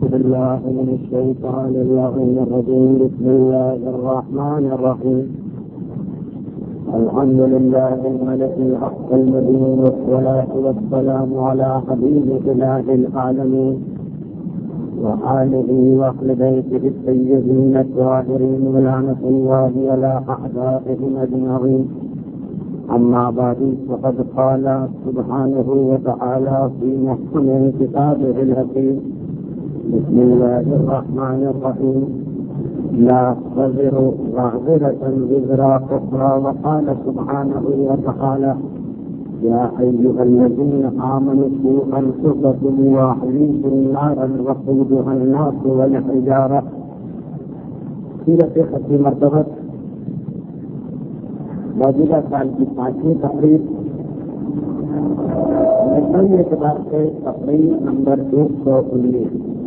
بالله من الشيطان اللعين الرجيم. بسم الله الرحمن الرحيم. الحمد لله الملك الحق المبين، والصلاة والسلام على حبيب إله العالمين وآله وأهل بيته الطيبين الطاهرين، ولعنة الله على أعدائهم أجمعين. أما بعد، فقد قال سبحانه وتعالى في محكم كتابه الحكيم: بسم الله الرحمن الرحيم. لا تزر وازرة وزر أخرى. وقال سبحانه وتعالى: يا أيها الذين آمنوا قوا أنفسكم وأهليكم نارا وقودها الناس والحجارة. سیرت ختم مرتبہ موجودہ سال کی 5ویں تقریب نئی اعتبار سے تقریب نمبر 119.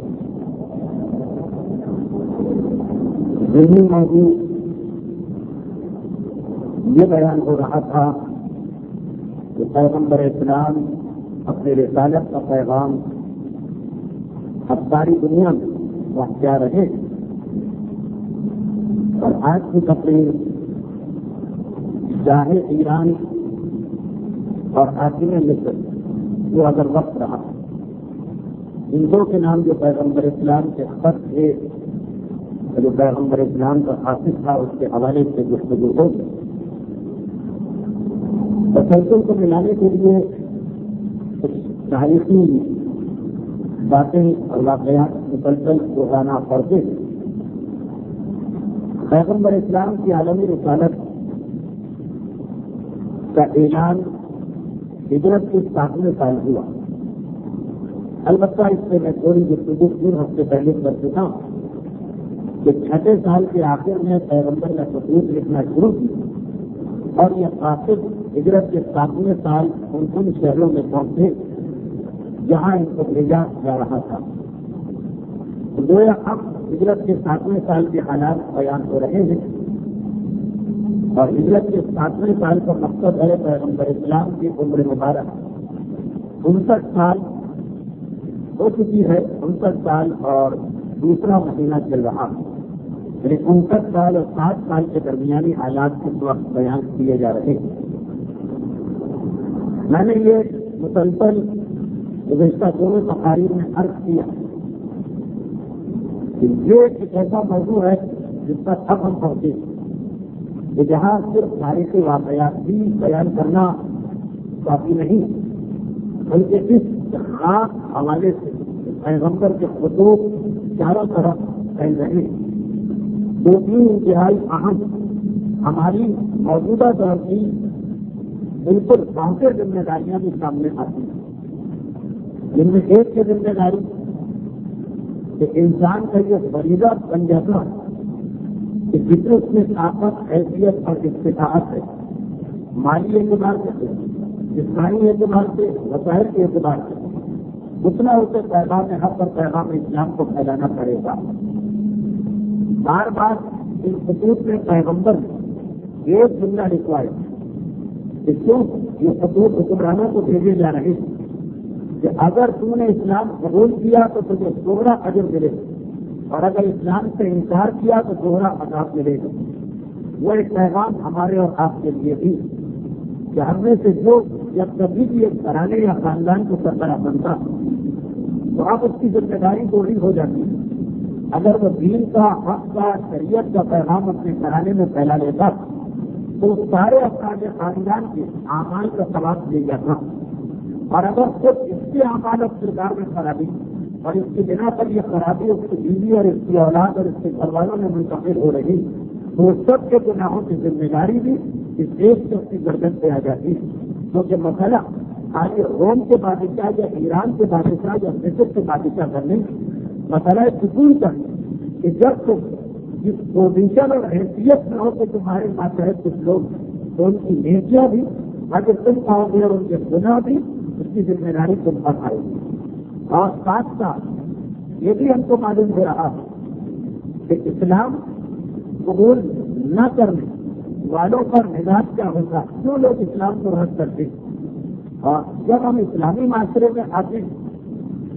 ضمنی موضوع یہ بیان ہو رہا تھا کہ پیغمبر اسلام اپنے رسالت کا پیغام اب ساری دنیا میں پہنچا رہے، اور آج کی تقریر چاہے ایران اور حاکم مصر جو اگر وقت رہا، ان دو کے نام جو پیغمبر اسلام کے خط تھے، جو پیغمبر اسلام کا حافظ تھا، اس کے حوالے سے گفتگو ہو گئی. تسلسل کو ملانے کے لیے کچھ تاریخی باتیں اور واقعات مسلسل دہرانا پڑتے ہیں. پیغمبر اسلام کی عالمی رسالت کا اعلان ہجرت کے 7ویں سال ہوا. البتہ اس سے میں تھوڑی گفتگو 3 ہفتے پہلے کر چکا ہوں کہ 6 سال کے آخر میں پیغمبر نے خطوط لکھنا شروع کیا، اور یہ قاصد ہجرت کے 7ویں سال ان شہروں میں پہنچے جہاں ان کو بھیجا جا رہا تھا. گویا اب ہجرت کے 7ویں سال کے حالات بیان ہو رہے ہیں، اور ہجرت کے 7ویں سال کا مقصد ہے پیغمبر اسلام کی عمر مبارک 59 سال ہو چکی ہے. 59 سال اور دوسرا مہینہ چل رہا ہے، یعنی 59 سال اور 7 سال کے درمیانی حالات اس وقت بیان کیے جا رہے ہیں. میں نے یہ مسلسل گزشتہ دونوں تقاریر میں عرض کیا کہ یہ ایک ایسا موضوع ہے جس پر اب ہم پہنچے کہ جہاں صرف تاریخی واقعات بھی بیان کرنا کافی نہیں، بلکہ اس خاص حوالے سے پیغمبر کے خطوط چاروں طرف پھیل رہے ہیں. 2-3 انتہائی اہم ہماری موجودہ دور کی بالکل واضح ذمہ داریاں بھی سامنے آتی ہیں، جن میں ایک کی ذمہ داری کہ انسان کا یہ فریضہ بن جاتا ہے کہ جتنے اس میں طاقت، حیثیت اور استطاعت ہے، مالی اعتبار سے، جسمانی اعتبار سے، وسائل کے اعتبار سے، اتنا اسے پیغام حق اور پیغام اسلام کو پھیلانا پڑے گا. بار بار اس خطوط میں پیغمبر نے ایک جملہ لکھوایا کہ کیوں یہ خطوط حکمرانوں کو بھیجے جا رہے ہیں کہ اگر تم نے اسلام قبول کیا تو تجھے دوہرا اجر ملے گا، اور اگر اسلام سے انکار کیا تو دوہرا عذاب ملے گا. وہ ایک پیغام ہمارے اور آپ کے لیے بھی کہ ہم میں سے جو جب کبھی بھی ایک گھرانے یا خاندان کو سربراہ بنتا تو اب اس کی ذمہ داری پوری ہو جاتی ہے. اگر وہ دین کا، حق کا، شریعت کا پیغام اپنے گھرانے میں پھیلا لیتا تو سارے افراد خاندان کے اعمال کا ثواب لے جاتا، اور اگر خود اس کے اعمال اور کردار میں خرابی اور اس کی بنا پر یہ خرابی اس کی بیوی اور اس کی اولاد اور اس کے گھر والوں میں منتقل ہو رہی تو سب کے گناہوں کی ذمہ داری بھی اس دیش سے اس کی گردن پہ آ جاتی ہے. کیونکہ مسئلہ آج روم کے بادشاہ یا ایران کے بادشاہ یا مصر کے بادشاہ کرنے مسئلہ سکون کا کہ جب تم جس پوزیشن اور حیثیت میں ہو کہ تمہارے ماتحت کچھ لوگ تو ان کی نیکیاں بھی اگر تم پاؤ گے اور ان کے گناہ بھی اس کی ذمہ داری تم پر آئے گی. اور ساتھ ساتھ یہ بھی ہم کو معلوم ہو رہا ہے کہ اسلام قبول نہ کرنے والوں پر مزاج کیا ہوگا، کیوں لوگ اسلام کو رد کرتے ہیں. اور جب ہم اسلامی معاشرے میں آتے ہیں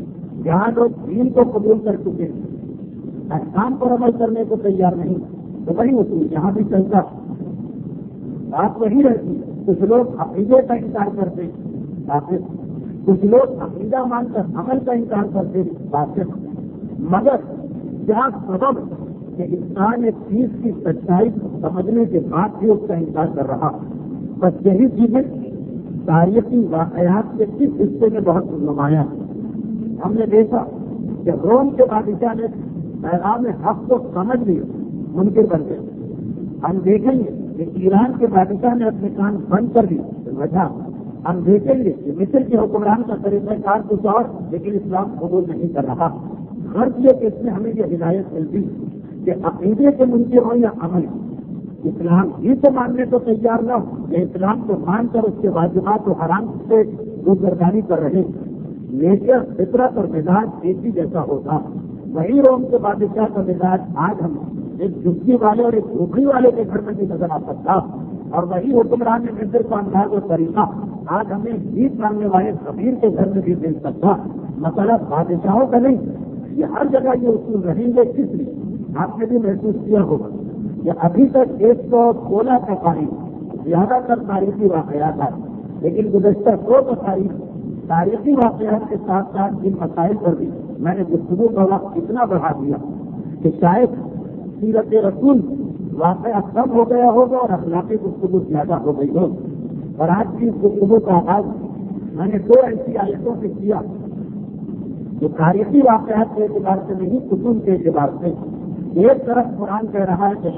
جہاں لوگ دین کو قبول کر چکے ہیں، احکام پر عمل کرنے کو تیار نہیں، تو وہی اصول یہاں بھی چلتا، بات وہی رہتی۔ کچھ لوگ عقیدے کا انکار کرتے ہیں، کچھ لوگ عقیدہ مان کر عمل کا انکار کرتے ہیں، مگر کیا سبب کہ انسان ایک چیز کی سچائی سمجھنے کے بعد بھی اس کا انکار کر رہا؟ بس یہی چیزیں تاریخی واقعات کے کس حصے میں بہت نمایاں ہیں۔ ہم نے دیکھا کہ روم کے بادشاہ نے پیغام حق کو سمجھ لیا، منکر بن گئے۔ ہم دیکھیں گے کہ ایران کے بادشاہ نے اپنے کان بند کر دی وجہ، ہم دیکھیں گے کہ مصر کے حکمران کا طریقہ کار کچھ اور، لیکن اسلام قبول نہیں کر رہا۔ غرض یہ کہ اس میں ہمیں یہ ہدایت ملتی کہ عقیدے کے منکر ہو یا عمل، اسلام ہی کو ماننے کو تیار نہ ہو یا اسلام کو مان کر اس کے واجبات و حرام سے گردانی کر رہے، نیچر فطرت اور مزاج ایک ہی جیسا ہوتا۔ وہی روم کے بادشاہ کا مزاج آج ہم ایک جھگی والے اور ایک جھوپڑی والے کے گھر میں بھی نظر آ سکتا، اور وہی حکمران مصر کا انداز و طریقہ آج ہمیں جیت مانگنے والے کبیر کے گھر میں بھی مل سکتا۔ مسئلہ بادشاہوں کا نہیں، یہ ہر جگہ یہ اصول رہیں گے۔ کس لیے آپ نے بھی محسوس کیا ہوگا کہ ابھی تک 116 تقاریب زیادہ تر تاریخی واقعات ہیں، لیکن گزشتہ 2 تاریخی واقعات کے ساتھ ساتھ ان مسائل پر بھی میں نے گفتگو کا وقت اتنا بڑھا دیا کہ شاید سیرت رسول واقعہ کم ہو گیا ہوگا اور اخلاقی گفتگو زیادہ ہو گئی ہو۔ اور آج کی گفتگو کا آغاز میں نے 2 ایسی آیتوں سے کیا جو تاریخی واقعات کے اعتبار سے نہیں، اصول کے اعتبار سے۔ ایک طرف قرآن کہہ رہا ہے کہ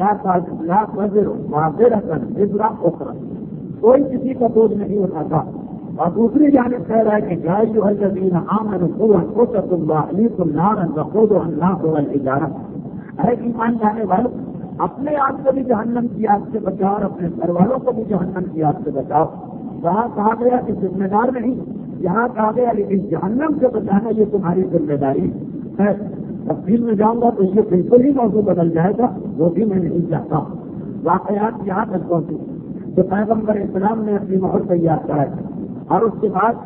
کوئی کسی کا بوجھ نہیں اٹھاتا، اور دوسری جانب کہہ رہا ہے کہ جائز الذین آمنوا قوا انفسکم واہلیکم نارا وقودها الناس والحجارہ، اے ایمان لانے والوں اپنے آپ کو بھی جہنم کی آگ سے بچاؤ اور اپنے گھر والوں کو بھی جہنم کی آگ سے بچاؤ۔ وہاں کہا گیا کہ ذمہ دار نہیں، یہاں کہا گیا لیکن جہنم سے بچانا یہ تمہاری ذمہ داری ہے۔ تفصیل میں جاؤں گا تو یہ بالکل ہی موضوع بدل جائے گا، وہ بھی میں نہیں چاہتا۔ واقعات یہاں تک پہنچے کہ پیغمبر اسلام نے اپنی مہر تیار کرائی، اور اس کے بعد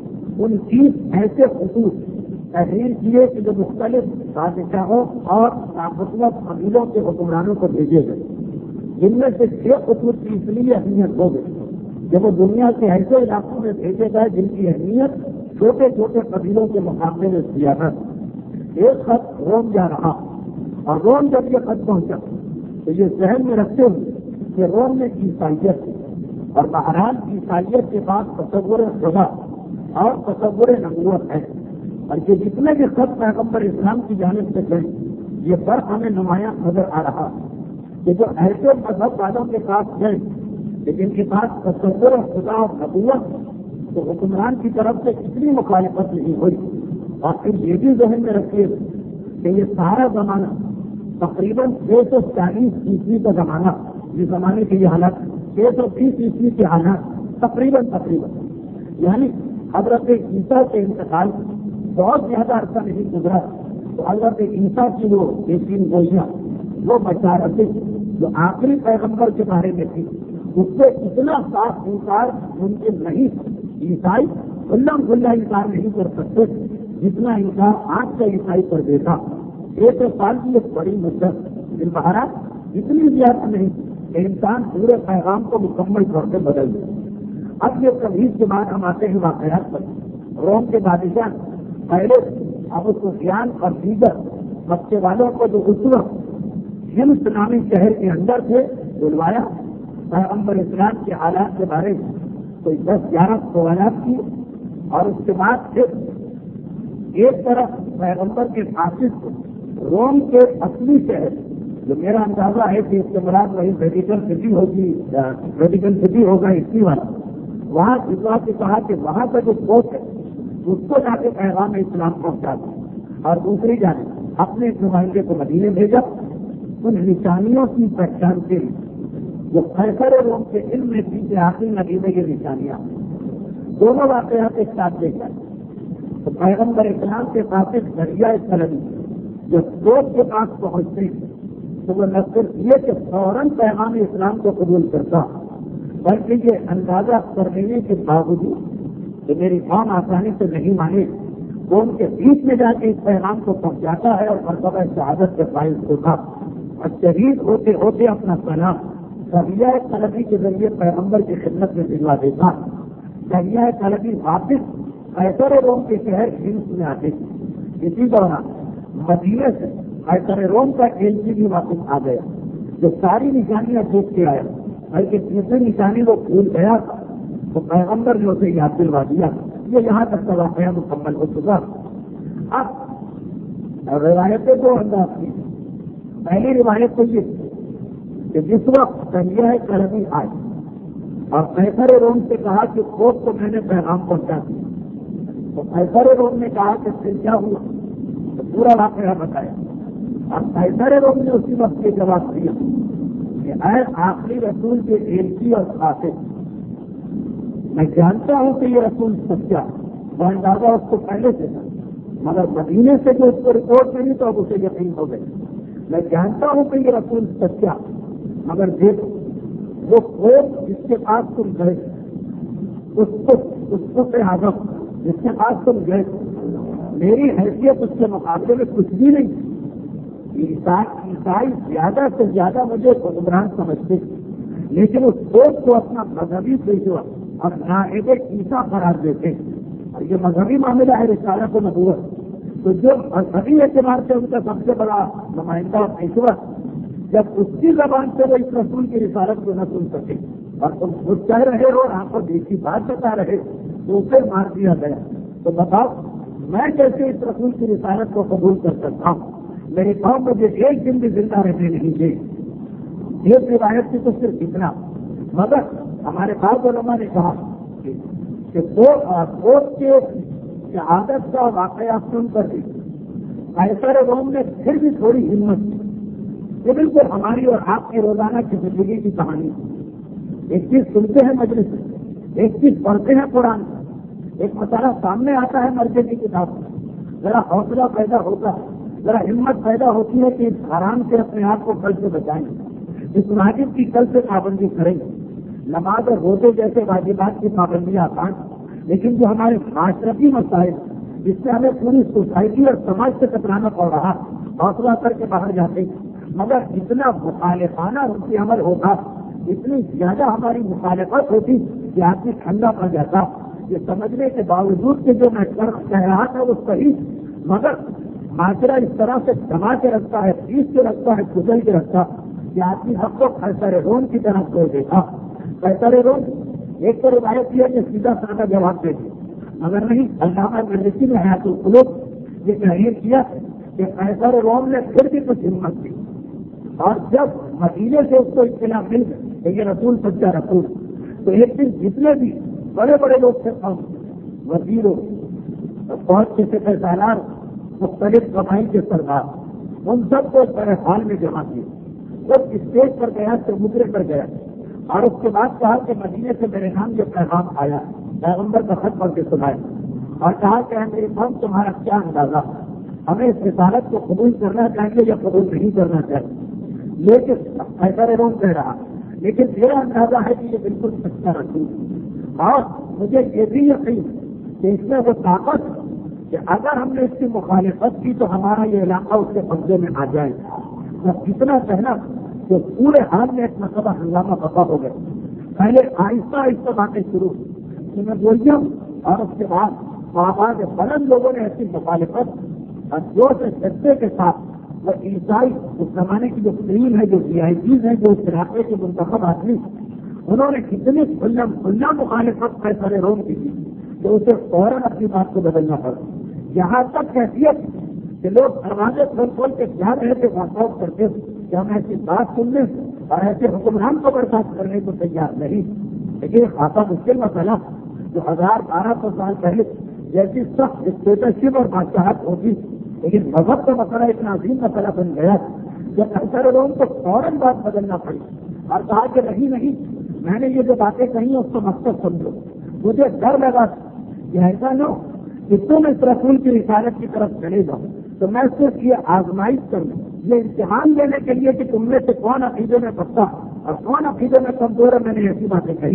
29 ایسے خطوط تحریر کیے کہ جو مختلف بادشاہوں اور طاقتور قبیلوں کے حکمرانوں کو بھیجے گئے، جن میں سے 6 خطوط کی اس لیے اہمیت ہو گئی جب وہ دنیا کے ایسے علاقوں میں بھیجے گئے جن کی اہمیت چھوٹے چھوٹے قبیلوں کے مقابلے میں زیادہ تھی۔ ایک خط روم جا رہا، اور روم جب یہ خط پہنچا تو یہ ذہن میں رکھتے ہوئے کہ روم میں عیسائیت تھی، اور بہرحال عیسائیت کے بعد تصور خدا اور تصور نبوت ہے، اور یہ جتنے بھی خط پیغمبر اسلام کی جانب سے گئے یہ فرق ہمیں نمایاں نظر آ رہا کہ جو ایسے مذہب والوں کے پاس گئے لیکن کے پاس تصور خدا اور نبوت، تو حکمران کی طرف سے اتنی مخالفت نہیں ہوئی۔ اور پھر یہ بھی ذہن میں رکھیے کہ یہ سارا زمانہ تقریباً 640 عیسوی کا زمانہ، جس زمانے کی یہ حالت 620 عیسوی کی حالات تقریباً یعنی حضرت عیسیٰ کے انتقال بہت زیادہ عرصہ نہیں گزرا تو حضرت عیسیٰ کی وہ یقین گوئیاں، وہ بشارتیں جو آخری پیغمبر کے بارے میں تھی، اس سے اتنا صاف انکار ممکن نہیں۔ عیسائی کھلا انکار نہیں کر سکتے جتنا انکار آج کا عیسائی پر دیتا۔ 100 سال کی ایک بڑی مدت، بہرحال اتنی زیادہ نہیں کہ انسان پورے پیغام کو مکمل طور سے بدل دے۔ اب یہ تمیز کے بعد ہم آتے ہیں واقعات پر۔ روم کے بادشاہ پہلے ابو سفیان اور دیگر مکے والوں کو جو اس وقت ہمس نامی شہر کے اندر تھے بلوایا، پیغمبر اسلام کے حالات کے بارے میں کوئی 10-11 سوالات کیے، اور اس کے بعد پھر ایک طرف پیغمبر کے قاصد کو روم کے اصلی شہر، جو میرا اندازہ ہے کہ اس کے مراد وہی ویٹیکن سٹی ہوگی، ویٹیکن سٹی ہوگا اٹلی والا، وہاں خطبہ سے کہا کہ وہاں کا جو کوٹ ہے اس کو جا کے پیغام اسلام پہنچا دیا، اور دوسری جانب اپنے ایک نمائندے کو مدینے بھیجا ان نشانیوں کی پہچان کے لیے جو قیصر روم کے علم میں تھی کہ آخری نبی میں یہ نشانیاں دونوں واقعات ایک ساتھ لے جائیں تو پیغمبر اسلام کے قاصد دریا سلمی جو کوٹ کے پاس پہنچتے ہیں تو وہ نہ صرف یہ کہ فوراً پیغام اسلام کو قبول کرتا بلکہ یہ اندازہ کر لینے کے باوجود کہ میری قوم آسانی سے نہیں مانے وہ ان کے بیچ میں جا کے اس پیغام کو پہنچاتا ہے اور مرتبہ شہادت کے باعث ہوتا اور شہید ہوتے ہوتے اپنا کلام شریعہ طلبی کے ذریعے پیغمبر کی خدمت میں دلوا دیتا. شریعہ طلبی واپس قیصر روم کے شہر ہندس میں آتے. اسی دوران مدینے سے قیصر روم کا ایلچی بھی واپس آ گیا جو ساری نشانیاں دیکھ کے آیا بلکہ تیسری نشانی وہ بھول گیا تھا تو پیغمبر نے اسے یاد دلوا دیا. یہ یہاں تک کا واقعہ مکمل ہو چکا. اب روایتیں دو انداز کی. پہلی روایت تو یہ کہ جس وقت شریعہ طلبی آئی اور قیصر روم سے کہا کہ خوب کو میں نے پیغام پہنچا دیا تو قیصر روم نے کہا کہ پھر کیا ہوا تو پورا واقعہ بتایا. اور قیصر روم نے اسی وقت یہ جواب دیا کہ اے آخری رسول کے ایلچی اور قاصد میں جانتا ہوں کہ یہ رسول سچا وہ اندازہ اس کو پہلے سے تھا مگر مدینے سے جو اس کو رپورٹ ملی تو اب اسے یقین ہو گئی. میں جانتا ہوں کہ یہ رسول سچا مگر دیکھو وہ خوف جس کے پاس تم گئے اس کو سے آگم جس کے پاس تم گئے میری حیثیت اس کے مقابلے میں کچھ بھی نہیں. عیسائی زیادہ سے زیادہ مجھے حکمران سمجھتے لیکن اس خوف کو اپنا مذہبی پیشوا اور نائب عیسیٰ قرار دیتے. اور یہ مذہبی معاملہ ہے رسالت و نبوت تو جو مذہبی اعتبار سے ان کا سب سے بڑا نمائندہ اور پیشوا جب اس کی زبان سے وہ اس رسول کی رسالت کو نہ سن سکے اور تم خود کہہ رہے ہو اور آپ کو دیکھی بات بتا رہے تو اسے مار دیا گیا. تو بتاؤ میں کیسے اس رسول کی رسالت کو قبول کر سکتا ہوں. میری قوم مجھے ایک دن بھی زندہ رہنے نہیں دے. ایک روایت کی تو صرف اتنا مگر ہمارے بعض علماء نے کہا کہ کوٹ کے شہادت کا واقعہ سن کر بھی قیصر روم نے پھر بھی تھوڑی ہمت کی. یہ بالکل ہماری اور آپ کی روزانہ کی زندگی کی کہانی. ایک چیز سنتے ہیں مجلس سے ایک چیز پڑھتے ہیں قرآن ایک مسئلہ سامنے آتا ہے مرضی کی کتاب ذرا حوصلہ پیدا ہوتا ہے ذرا ہمت پیدا ہوتی ہے کہ اس حرام سے اپنے آپ کو کل سے بچائیں اس واجب کی کل سے پابندی کریں. نماز اور روزے جیسے واجبات کی پابندیاں آسان لیکن جو ہمارے معاشرتی مسائل جس سے ہمیں پوری سوسائٹی اور سماج سے ٹکرانا پڑ رہا حوصلہ کر کے باہر جاتے مگر اتنا مخالفانہ رد عمل ہوتا اتنی زیادہ ہماری مخالفت ہوتی کہ آدمی ٹھنڈا پڑ جاتا. یہ سمجھنے کے باوجود کہ جو میں کہہ رہا تھا وہ صحیح مگر معاشرہ اس طرح سے دبا کے رکھتا ہے پیس کے رکھتا ہے کچل کے رکھتا کہ آدمی حق کو قیصر روم کی طرف چھوڑ دیتا. قیصر روم ایک تو روایت یہ کہ سیدھا سادہ جواب دے دیا مگر نہیں. علامہ مجلسی نے حیات القلوب یہ تحریر کیا کہ قیصر روم نے پھر بھی کچھ ہمت کی اور جب مدینے سے اس کو اطلاع مل گئی کہ یہ رسول سچا رسول تو ایک دن جتنے بھی بڑے بڑے لوگ تھے وزیروں فوج کے سپہ سالار مختلف قبائل کے سردار ان سب کو بڑے حال میں جمع کیے. جب اسٹیج پر گیا چبوترے پر گیا اور اس کے بعد کہا کہ مدینے سے میرے نام جو پیغام آیا پیغمبر کا خط پڑھ کے سنایا اور کہا کہ میری قوم تمہارا کیا اندازہ ہمیں اس رسالت کو قبول کرنا چاہیے یا قبول نہیں کرنا چاہیے. لیکن قیصر روم کہہ رہا لیکن میرا اندازہ ہے کہ یہ بالکل سچا رسول اور مجھے یہ بھی یقین کہ اس میں وہ طاقت کہ اگر ہم نے اس کی مخالفت کی تو ہمارا یہ علاقہ اس کے قبضے میں آ جائے. بس اتنا کہنا کہ پورے حال میں ایک مرتبہ ہنگامہ پکا ہو گیا. پہلے آہستہ آہستہ باتیں شروع کہ میں بولیوں اور اس کے بعد آواز بلند لوگوں نے ایسی مخالفت اور زور سے جذبے کے ساتھ وہ عیسائی اس زمانے کی جو کریم ہے جو وی آئی پیز ہیں جو اس علاقے کے منتخب آدمی انہوں نے کتنی کھلا مخالفت قیصر روم کی تھی کہ اسے فوراً اپنی بات کو بدلنا پڑا. یہاں تک حیثیت کہ لوگ دروازے کھول کے جا رہے تھے واقعات کرتے کہ ہم ایسی بات سننے اور ایسے حکمران کو برخاست کرنے کو تیار نہیں. لیکن خاصا مشکل مسئلہ جو 1200 سال پہلے جیسی سخت ڈکٹیٹرشپ اور بادشاہت ہوتی لیکن مذہب کا مسئلہ اتنا عظیم مسئلہ بن گیا جب قیصر روم کو فوراً بات بدلنا پڑی اور کہا کہ نہیں میں نے یہ جو باتیں کہی اس کو مقصد سمجھو. مجھے ڈر لگا کہ ایسا نہ ہو کہ تم اس رسول کی رسالت کی طرف چلے جاؤ تو میں صرف یہ آزمائش کروں یہ امتحان لینے کے لیے کہ تم میں سے کون عقیدے میں پکا اور کون عقیدے میں کمزور ہے. میں نے ایسی باتیں کہی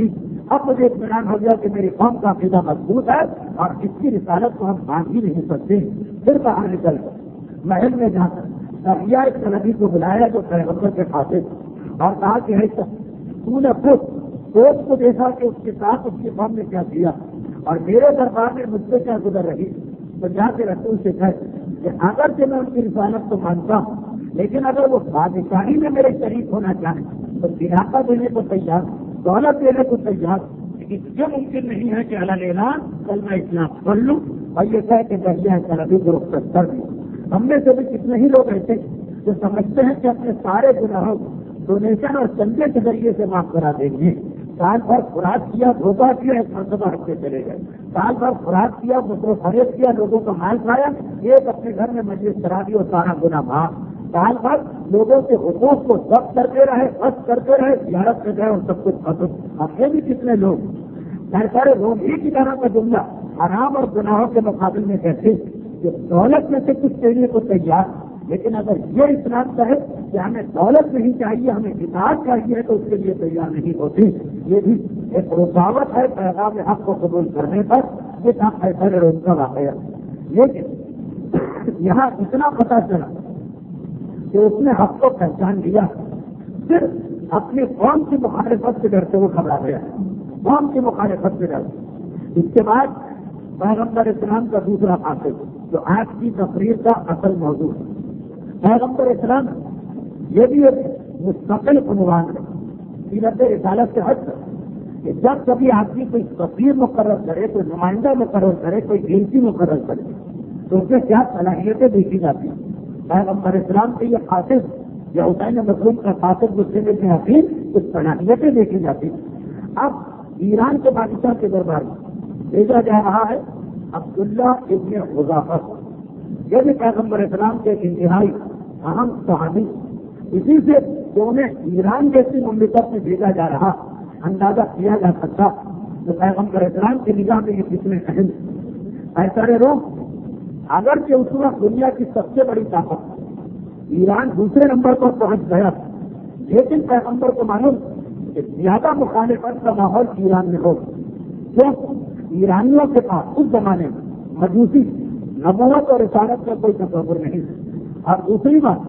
اب مجھے اطمینان ہو گیا کہ میری قوم کا عقیدہ مضبوط ہے اور اس کی رسالت کو ہم باندھ ہی نہیں سکتے. پھر باہر نکل کر محل میں جا کر ایک نبی کو بلایا جو پیغمبر کے خاطر اور کہا کہ ہے تو نے خود کو دیکھا کہ اس کے ساتھ اس کی قوم نے کیا کیا اور میرے دربار میں مجھ سے کیا گزر رہی. تو جا کے رسول سے کہے کہ اگر کہ میں ان کی رسالت کو مانتا ہوں لیکن اگر وہ بادشاہی میں میرے شریک ہونا چاہیں تو علاقہ دینے کو تیار, دولت دینے کو تیار, لیکن یہ ممکن نہیں ہے کہ اللہ اعلان کل میں اسلام پڑھ لوں اور یہ کہہ کہ بہیا ہے نبی کو رخصت کر دوں. ہم میں سے بھی کتنے ہی لوگ ایسے جو سمجھتے ہیں کہ اپنے سارے گناہوں ڈونیشن اور چندے کے ذریعے سے معاف کرا دیں گے. سال بھر خوراک کیا, دھوکہ کیا, ایک مرتبہ ہفتے چلے گئے. سال بھر خوراک کیا, دوسروں خرید کیا, لوگوں کا مال کھایا, ایک اپنے گھر میں مجلس کرا دی اور سارا گناہ معاف. سال بھر لوگوں کے حقوق کو ضبط کرتے رہے, خرچ کرتے رہے, زیارت کرتے رہے اور سب کچھ ختم. اب یہ بھی کتنے لوگ سارے لوگ ہی کی طرح کا جملہ حرام اور گناہوں کے مقابل میں کہتے کہ دولت میں سے کچھ دینے کو تیار, لیکن اگر یہ اسلام کہے کہ ہمیں دولت نہیں چاہیے, ہمیں کتاب چاہیے تو اس کے لیے تیار نہیں ہوتی. یہ بھی ایک رکاوٹ ہے پیغام حق کو قبول کرنے پر. یہ تھا ایسا روز کا واقعہ. لیکن یہاں اتنا پتا چلا کہ اس نے حق کو پہچان لیا, صرف اپنی قوم کی مخالفت سے ڈرتے ہوئے گھبرا گیا, قوم کی مخالفت سے ڈرتے. اس کے بعد پیغمبر اسلام کا دوسرا قاصد جو آج کی تقریر کا اصل موضوع ہے. پیغمبر اسلام یہ بھی ایک مستقل عنوان ہے سیرت رسالت سے ہٹ کر کہ جب کبھی آدمی کوئی تقریر مقرر کرے, کوئی نمائندہ مقرر کرے, کوئی گنتی مقرر کرے تو اس میں کیا صلاحیتیں دیکھی جاتی ہیں. پیغمبر اسلام کے یہ خاصد یا حسین مظلوم کا خاصد مسلم ابن حفیظ کچھ صلاحیتیں دیکھی جاتی ہیں. اب ایران کے بادشاہ کے دربار میں بھیجا جا رہا ہے عبداللہ ابن حذافہ. یہ بھی پیغمبر اسلام کے انتہائی اہم صحابی. اسی سے جو انہیں ایران جیسی مملکت میں بھیجا جا رہا اندازہ کیا جا سکتا تو پیغمبر اسلام کی نگاہ میں یہ کتنے اہم. ایسا روم اگرچہ اس وقت دنیا کی سب سے بڑی طاقت ایران دوسرے نمبر پر پہنچ گیا, لیکن پیغمبر کو معلوم کہ زیادہ مخالفت کا ماحول ایران میں ہوگا. جو ایرانیوں کے پاس اس زمانے میں مجوسی نبوت اور رسالت کا کوئی تصور نہیں. اور دوسری بات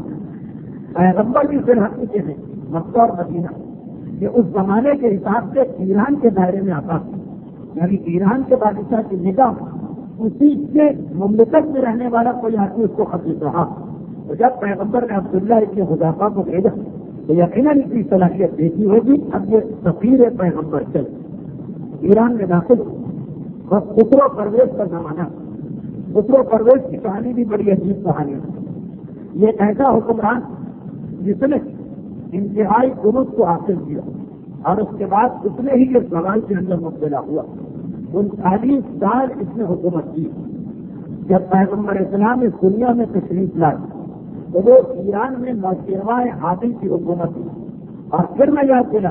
پیغمبر کی سرحد کے ہیں مکہ اور مدینہ, یہ اس زمانے کے حساب سے ایران کے دائرے میں آتا ہے. یعنی ایران کے بادشاہ کی نگاہ اسی کے مملکت میں رہنے والا کوئی آدمی اس کو خطیب رہا. تو جب پیغمبر نے عبداللہ ابن حذافہ کو بھیجا تو یقیناً اس کی صلاحیت دیکھی ہوگی. اب یہ سفیر پیغمبر چل ایران میں داخل بس خسرو پرویز کا زمانہ. خسرو پرویز کی کہانی بھی بڑی عجیب کہانی ہے. یہ ایسا حکمران جس نے انتہائی درست کو حاصل کیا اور اس کے بعد اس نے ہی یہ سوال کے اندر مبتلا ہوا. 39 سال اس نے حکومت کی. جب پیغمبر اسلام اس دنیا میں تشریف لائے تو وہ ایران میں نوشیروان عادل کی حکومت کی. اور پھر میں یاد دلا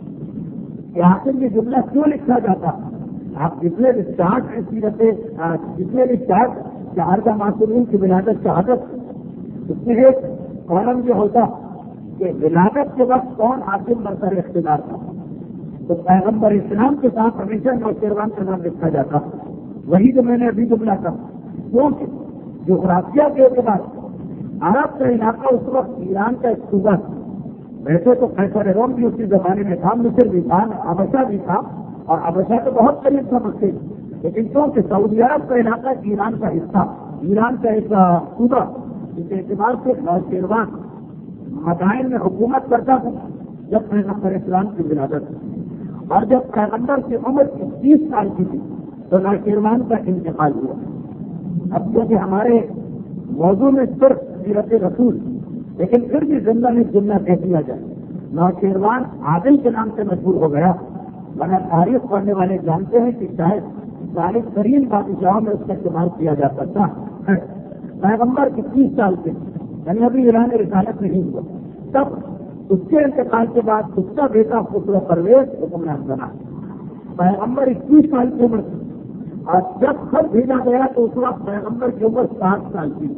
کہ حاصل یہ جملہ کیوں لکھا جاتا. آپ جتنے بھی چارٹ ہیں سیرت, جتنے بھی چارٹ شہادہ معصومین کی ولادت شہادت, اس میں ایک کالم جو ہوتا کہ ولادت کے وقت کون حاکم برسر اقتدار تھا تو پیغمبر اسلام کے ساتھ ہمیشہ نوشیروان کا نام لکھا جاتا. وہی جو میں نے ابھی جملہ کہا کیونکہ جغرافیہ کے اعتبار عرب کا علاقہ اس وقت ایران کا ایک صوبہ تھا. ویسے تو قیصر روم بھی اسی زمانے میں تھا, مصر بھی تھا, حبشہ بھی تھا, اور حبشہ تو بہت قریب تھا مکے, لیکن کیونکہ سعودی عرب کا علاقہ ایران کا حصہ, ایران کا ایک صوبہ, اس اعتبار سے نوشیروان مدائن میں حکومت کرتا تھا جب پیغمبر اسلام کی ولادت. اور جب پیغمبر کی عمر 30 سال کی تھی تو نوشیروان کا انتقال ہوا. اب کیونکہ ہمارے موضوع میں صرف سیرت رسول, لیکن پھر بھی زندہ میں جملہ کہہ دیا جائے نوشیروان عادل کے نام سے مشہور ہو گیا. ورنہ تاریخ پڑھنے والے جانتے ہیں کہ شاید ظالم ترین بادشاہوں میں اس کا استعمال کیا جا سکتا ہے. پیغمبر 21 سال کے یعنی ابھی اعلان رسالت نہیں ہوا, تب اس کے انتقال کے بعد اس کا بیٹا خسرو پرویز حکمران بنا. پیغمبر 21 سال کی عمر تھی اور جب خط بھیجا گیا تو اس وقت پیغمبر کی عمر 60 سال کی.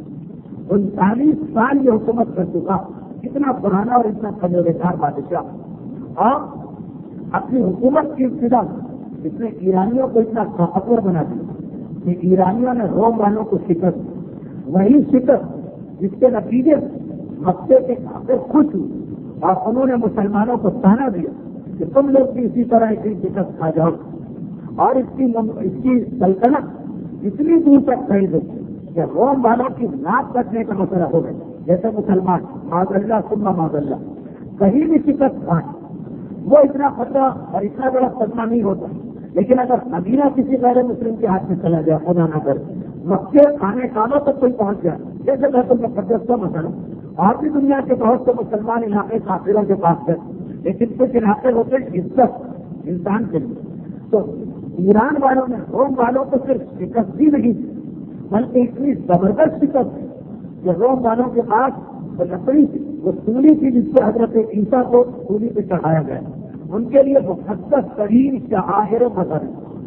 39 سال یہ حکومت کر چکا. کتنا پرانا اور اتنا تجربے کار بادشاہ. اور اپنی حکومت کی ابتدا اس نے ایرانیوں کو اتنا طاقتور بنا دیا کہ ایرانیوں نے روم والوں کو شکست دی. وہی شکست جس کے نتیجے مکے کے کافر خوش ہوئے اور انہوں نے مسلمانوں کو تانا دیا کہ تم لوگ بھی اسی طرح کی شکست کھا جاؤ. اور اس کی سلطنت اتنی دور تک پھیل گئی کہ روم والوں کی ناک کٹنے کا مسئلہ ہو گیا. جیسے مسلمان معاذ اللہ ثم معاذ اللہ کہیں بھی شکست کھائیں وہ اتنا خطرہ اور اتنا بڑا صدمہ نہیں ہوتا. لیکن اگر مدینہ کسی غیر مسلم کے ہاتھ میں چلا جائے خدا نہ کرے مکے کھانے کانوں تک کوئی پہنچ جائے جیسے بیت المقدس کا مسئلہ اور بھی دنیا کے بہت سے مسلمان علاقے کافروں کے پاس ہے لیکن کچھ علاقے ہوتے عزت انسان کے لیے. تو ایران والوں نے روم والوں کو صرف شکست بھی نہیں بلکہ اتنی زبردست شکست کہ روم والوں کے پاس وہ لکڑی تھی وہ سولی تھی جس سے حضرت عیسیٰ کو سولی پہ چڑھایا گیا ان کے لیے مقدس ترین شعائر مظہر.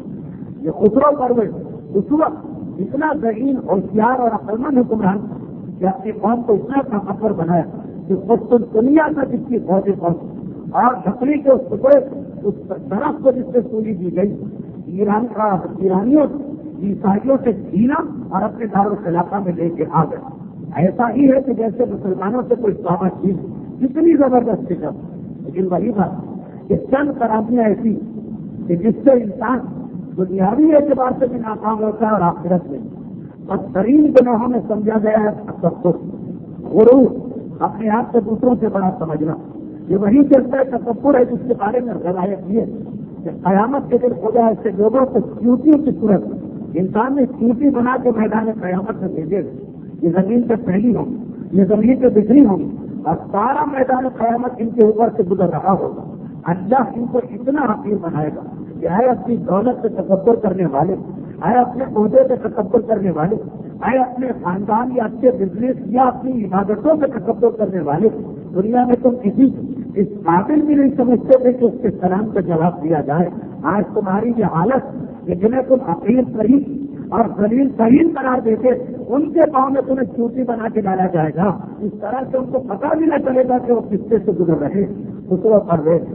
یہ خسرو پرویز اس وقت اتنا ذہین ہوشیار اور عقلمند حکمران کہ اپنی قوم کو اتنا طاقتور بنایا کہ دنیا تک اس کی فوجیں پہنچی اور لکڑی کے اس ٹکڑے اس درخت کو جس سے سولی دی گئی ایرانیوں عیسائیوں سے چھینا اور اپنے دارالخلافہ میں لے کے آ گئے. ایسا ہی ہے کہ جیسے مسلمانوں سے کوئی سامان چیز کتنی زبردست شکست. لیکن وہی بات کہ چند خرابیاں ایسی کہ جس سے انسان دنیاوی اعتبار سے بھی ناکام ہوتا ہے اور آخرت میں بدترین گناہوں میں سمجھا گیا ہے تکبر غرور اپنے آپ سے دوسروں سے بڑا سمجھنا. یہ وہی چلتا ہے تکبر ہے جس کے بارے میں روایت یہ کہ قیامت کے دن خدا ایسے لوگوں کو چیوٹیوں کی صورت انسان نے چیوٹی بنا کے میدان قیامت میں بھیجے یہ زمین پہ پھیلی ہوگی یہ زمین پہ بکھری ہوگی اور سارا میدان قیامت ان کے اوپر سے گزر رہا ہوگا. اللہ ان کو اتنا حقیر بنائے گا کہ آئے اپنی دولت سے تکبر کرنے والے آئے اپنے عہدے سے تکبر کرنے والے آئے اپنے خاندان یا اچھے بزنس یا اپنی عبادتوں سے تکبر کرنے والے دنیا میں تم کسی اس قابل بھی نہیں سمجھتے تھے کہ اس کے سلام کا جواب دیا جائے. آج تمہاری یہ حالت کہ جنہیں تم حقیر ترین اور ذلیل ترین قرار دیتے ان کے پاؤں میں تمہیں چوٹی بنا کے ڈالا جائے گا. اس طرح سے ان کو پتا بھی نہ چلے گا کہ وہ قصے سے گزر رہے خسرو پرویز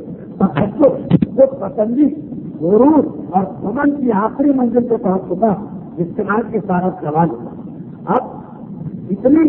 وہ پسندی غرور اور سمن کی آخری منزل پہ پہنچ چکا استعمال کے سارا سوال ہوتا. اب اتنی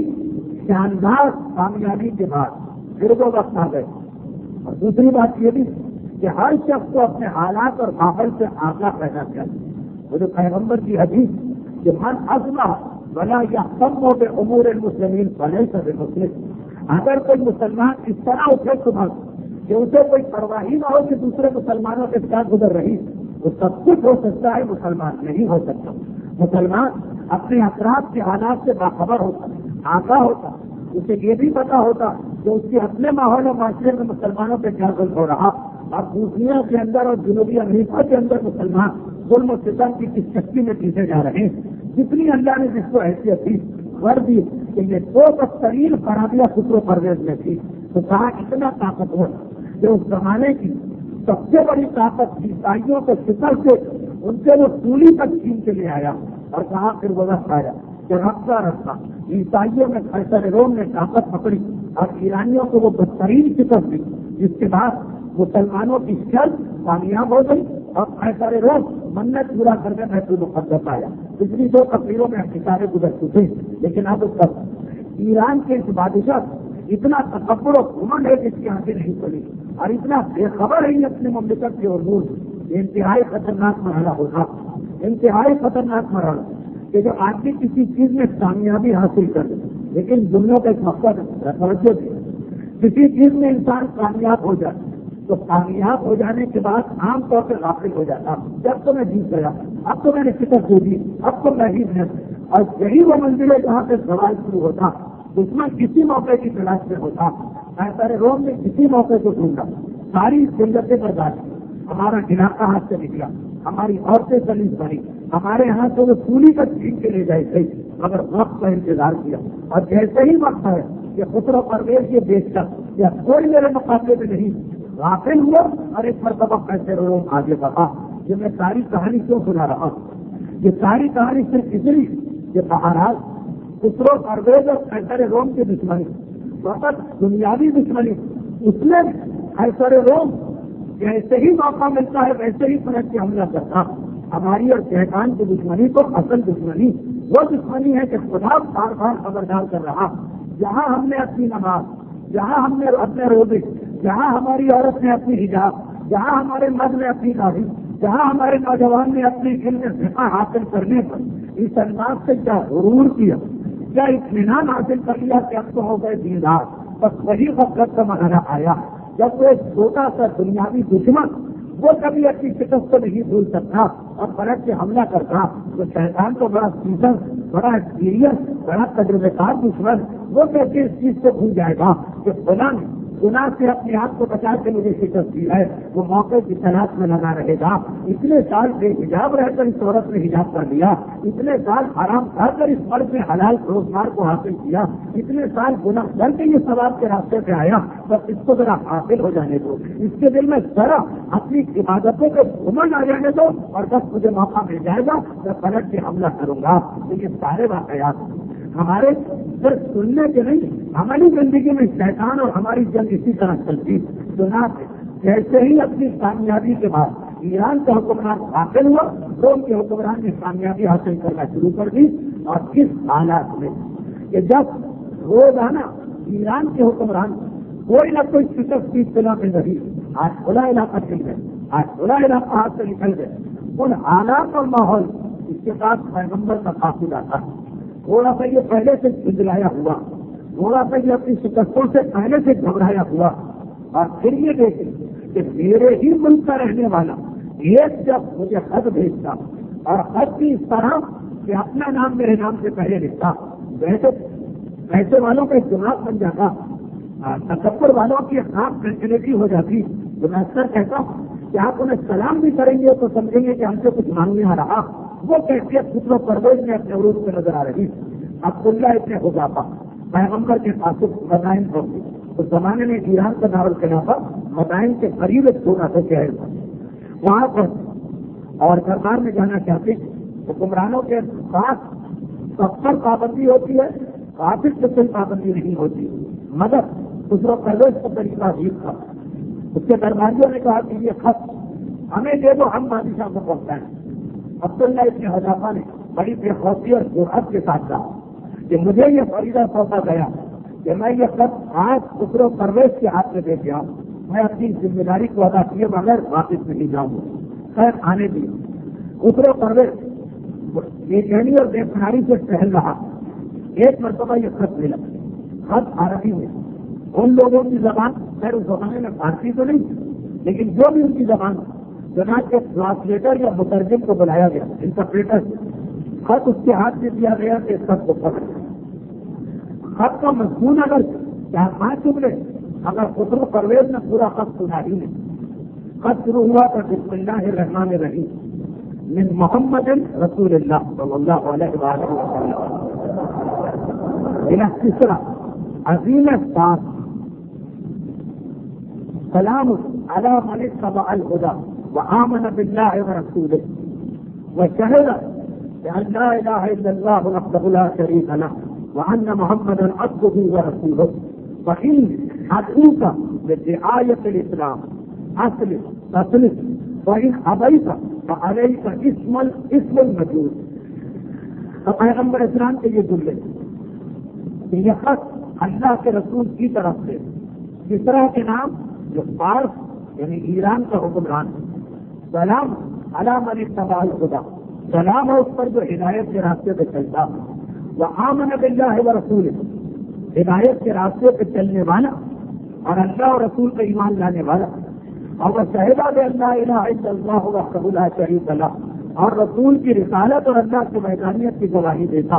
شاندار کامیابی کے بعد پھر وہ وقت آ گئے. اور دوسری بات یہ بھی کہ ہر شخص کو اپنے حالات اور ماحول سے آگاہ رہنا چاہیے. وہ جو پیغمبر کی حدیث کہ من ازما بلا یا کم ہو گئے امور المسلمین بھلے سب مسلم اگر کوئی مسلمان اس طرح اٹھے صبح کہ اسے کوئی پرواہ نہ ہو کہ دوسرے مسلمانوں کے ساتھ گزر رہی وہ سب کچھ ہو سکتا ہے مسلمان نہیں ہو سکتا. مسلمان اپنے اطراف کے حالات سے باخبر ہوتا آگاہ ہوتا اسے یہ بھی پتا ہوتا کہ اس کے اپنے ماحول و معاشرے میں مسلمانوں پہ کیا ظلم ہو رہا اور دوسروں کے اندر اور جنوبی امریکہ کے اندر مسلمان ظلم و ستم کی کس شکتی میں پیچھے جا رہے ہیں. جتنی اللہ نے جس کو حیثیت دی ور دی کہ یہ دو بدترین خرابیاں خسرو پرویز میں تھی تو کہا اتنا طاقتور کہ اس زمانے کی سب سے بڑی طاقت عیسائیوں کو فکر سے ان سے وہ سولی تک چھین کے لے آیا اور کہا پھر وہ وقت آیا کہ رفتہ رفتہ عیسائیوں میں قیصر روم نے طاقت پکڑی اور ایرانیوں کو وہ بدترین شکست دی جس کے بعد مسلمانوں کی شرط کامیاب ہو گئی اور قیصر روم منت پورا کر کے بیت المقدس آیا. پچھلی دو تقریروں میں اشارے گزر چکے لیکن اب اس وقت ایران کے اس بادشاہ اتنا تکبر و گھمنڈ ہے جس کی آنکھیں نہیں چلی اور اتنا بے خبر ہے اپنے مملکت کے عبور انتہائی خطرناک مرحلہ ہوگا. انتہائی خطرناک مرحلہ کہ جو آدمی کسی چیز میں کامیابی حاصل کر لے لیکن دنیا کا ایک مقصد توجہ دے کسی چیز میں انسان کامیاب ہو جائے تو کامیاب ہو جانے کے بعد عام طور پہ غافل ہو جاتا جب تو میں جیت گیا اب تو میں نے شکست دے دی اب تو میں ہی ہے. اور یہی وہ منزل ہے جہاں پہ سوال شروع ہوتا دشمن کسی موقع کی تلاش میں ہوتا قیصر روم نے کسی موقع کو ڈھونڈا ساری ضرورتیں برداشت ہمارا علاقہ ہاتھ سے نکلا ہماری عورتیں سلیس بنی ہمارے یہاں سے وہ سولی تک چھین کے لے جائے گئی مگر وقت کا انتظار کیا اور جیسے ہی وقت ہے کہ خسرو پرویز یہ دیکھ کر یا کوئی میرے مقابلے میں نہیں غافل ہوا اور ایک مرتبہ قیصر روم آگے بڑھا. یہ میں ساری کہانی کیوں سنا رہا ہوں یہ ساری کہانی صرف اس لیے کہ بہرحال خسرو پرویز اور قیصر روم کی دشمنی فقط دنیاوی دشمنی اس نے قیصر روم جیسے ہی موقع ملتا ہے ویسے ہی پلٹ کے حملہ کرتا. ہماری اور شیطان کی دشمنی تو اصل دشمنی وہ دشمنی ہے کہ خدا بار بار خبردار کر رہا. جہاں ہم نے اپنی نماز، جہاں ہم نے اپنے روزے، جہاں ہماری عورت نے اپنی حجاب، جہاں ہمارے مرد نے اپنی داڑھی، جہاں ہمارے نوجوان نے اپنی علم فقہ حاصل کرنے پر اس انداز سے کیا غرور کیا، کیا اطمینان حاصل کر لیا کہ اب تو ہو گئے دیندار، بس وہی وقت کا مرحلہ آیا جب وہ ایک چھوٹا سا دنیاوی دشمن وہ کبھی اپنی شکست کو نہیں بھول سکتا اور پلٹ کے حملہ کرتا. تو شیطان کو بڑا سیزن، بڑا ایکسپیرئنس، بڑا تجربے کار دشمن وہ کیسے اس چیز کو بھول جائے گا کہ فلاں گناہ سے اپنے آپ کو بچا کے مجھے شکست دی ہے. وہ موقع کی تلاش میں لگا رہے گا. اتنے سال بے حجاب رہ کر اس عورت نے حجاب کر لیا، اتنے سال حرام کھا کر اس مرد نے حلال روزگار کو حاصل کیا، اتنے سال گناہ کر کے یہ ثواب کے راستے پہ آیا. بس اس کو ذرا حاصل ہو جانے دو، اس کے دل میں ذرا اپنی عبادتوں کے گھمنڈ آ جانے دو اور بس مجھے موقع مل جائے گا میں پلٹ کے حملہ کروں گا. تو یہ سارے واقعات ہمارے صرف سننے کے نہیں، ہماری زندگی میں شیطان اور ہماری جنگ اسی طرح چلتی. چنانچہ جیسے ہی اپنی کامیابی کے بعد ایران کا حکمران حاصل ہوا، روم کے حکمران نے کامیابی حاصل کرنا شروع کر دی. اور کس حالات میں کہ جب روزانہ ایران کے حکمران کوئی نہ کوئی شکست کی اطلاع میں رہی، آج کھلا علاقہ چل گئے، آج کھلا علاقہ ہاتھ سے نکل گئے. ان حالات اور ماحول اس کے بعد پیغمبر کا قافلہ تھا. تھوڑا سا یہ پہلے سے جھنجھلایا ہوا، تھوڑا سا یہ اپنی شکستوں سے پہلے سے گھبرایا ہوا، اور پھر یہ دیکھیں کہ میرے ہی ملک کا رہنے والا ایک جب مجھے خط بھیجتا اور خط کی اس طرح کہ اپنا نام میرے نام سے پہلے لکھتا، ویسے والوں کا دماغ بن جاتا، تکبر والوں کی خاص مینٹلٹی ہو جاتی. تو میں اکثر کہتا ہوں کہ آپ انہیں سلام بھی کریں گے تو سمجھیں گے کہ ہم سے کچھ مانگنے آ رہا. وہ کیفیت خود و پرویز میں اپنے عروج میں نظر آ رہی. عبداللہ ابن حذافہ پیغمبر کے پاس مدائن پہنچے. اس زمانے میں ایران کا دارالخلافہ مدائن کے قریب ایک چھوٹا سا شہر تھا. وہاں پر اور دربار میں جانا چاہتے حکمرانوں کے پاس سب پر پابندی ہوتی ہے، کافی سے کوئی پابندی نہیں ہوتی، مگر خود و پرویز کا طریقہ عجیب تھا. اس کے درباریوں نے کہا کہ یہ خط ہمیں دے دو، ہم بادشاہ کو پہنچائیں. عبداللہ ابن حذافہ نے بڑی بے خوفی اور جرأت کے ساتھ کہا کہ مجھے یہ فریضہ سونپا گیا کہ میں یہ خط آج خسر و پرویز کے ہاتھ میں دے کے آؤں. میں اپنی ذمہ داری کو ادا کیے بغیر واپس نہیں جاؤں گا. خیر آنے دی. خسر و پرویز بے چینی اور بے قراری سے ٹہل رہا. ایک مرتبہ یہ خط ملا، خط عربی میں. ان لوگوں کی زبان خیر اس زمانے میں فارسی تو نہیں تھی، لیکن جو بھی ان کی زبان جناب کے ٹرانسلیٹر یا مترجم کو بلایا گیا، انٹرپریٹر. خط اس کے ہاتھ میں دیا گیا کہ خط کو پڑھ. خط کا مضمون اگر 4-5 جملے اگر خسرو پرویز نے پورا خط سنا ہی نہیں. خط شروع ہوا تو بسم اللہ الرحمن الرحیم من محمد رسول اللہ صلی اللہ علیہ وسلم الى کسرا عظیم الساعة سلام على من اتبع الهدى وآمن بالله ورسوله وشهد بأن لا إله إلا الله وحده لا شريك له وأن محمدا عبده ورسوله فإن أدعوك بدعاية الإسلام أسلم وإن أبيت فعليك اسم المجوس. پیغمبر اسلام کے یہ جملے یہ خط اللہ کے رسول کی طرف سے کسرا کے نام جو فارس یعنی ایران کا حکمران، سلام علی من اتبع الہدی، سلام ہے اس پر جو ہدایت کے راستے پہ چلتا، وآمن باللہ ورسولہ، ہدایت کے راستے پہ چلنے والا اور اللہ اور رسول پہ ایمان لانے والا، اور وہ شہدہ بأن لا الہ الا اللہ وحدہ لا شریک لہ، اور رسول کی رسالت اور اللہ کی وحدانیت کی گواہی دیتا.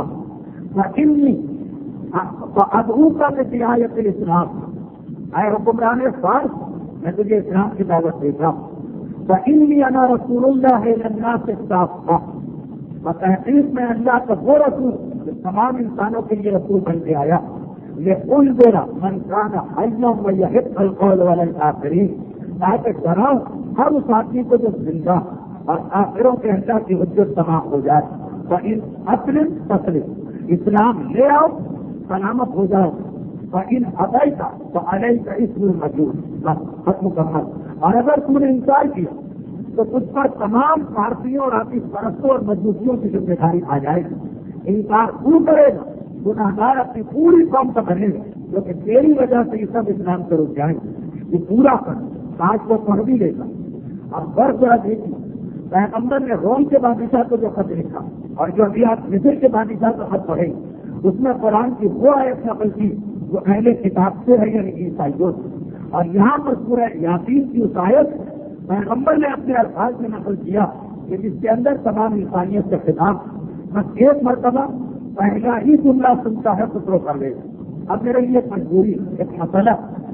فأدعوک بدعاية الإسلام، اے حکمران فارس میں تجھے اسلام کی دعوت دیتا ہوں. فإني أنا رسول الله إلى الناس كافة، بتحقیق میں اللہ کا وہ رسول جو تمام انسانوں کے لیے رسول بن کے آیا. لأنذر من كان حيا ويحق القول على الآخرين، تاکہ ڈراؤ ہر اس آدمی کو جو زندہ اور آخروں کے اللہ کی حجت تمام ہو جائے. فإن أسلم تسلم، اسلام لے آؤ سلامت ہو جاؤ. فإن أبيت فعليك اسم المجوس. بس خط مکمل. اور اگر تم نے انکار کیا تو تجھ پر تمام پارٹیوں اور آتش پرستوں اور مجبوریوں کی ذمہ داری آ جائے گی. انکار تو کرے گا گناہگار اپنی پوری قوم کا بنے گا، کیونکہ تیری وجہ سے یہ سب اسلام سے رک جائیں گے. یہ پورا کر آج کو پڑھ بھی لے گا. اب برف ذرا دیکھیے، پیغمبر نے روم کے بادشاہ کو جو خط لکھا اور جو ابھی آپ مصر کے بادشاہ کا خط پڑھیں اس میں قرآن کی وہ آیت نقل کی جو اہل کتاب سے ہے، یعنی عیسائیوں سے. اور یہاں پر سورہ یاسین کی اس آیت پیغمبر نے اپنے الفاظ میں نقل کیا کہ جس کے اندر تمام انسانیت کا خطاب. بس ایک مرتبہ پہلا ہی جملہ سنتا ہے خطروں کر لے. اب میرے لیے مجبوری ایک مسئلہ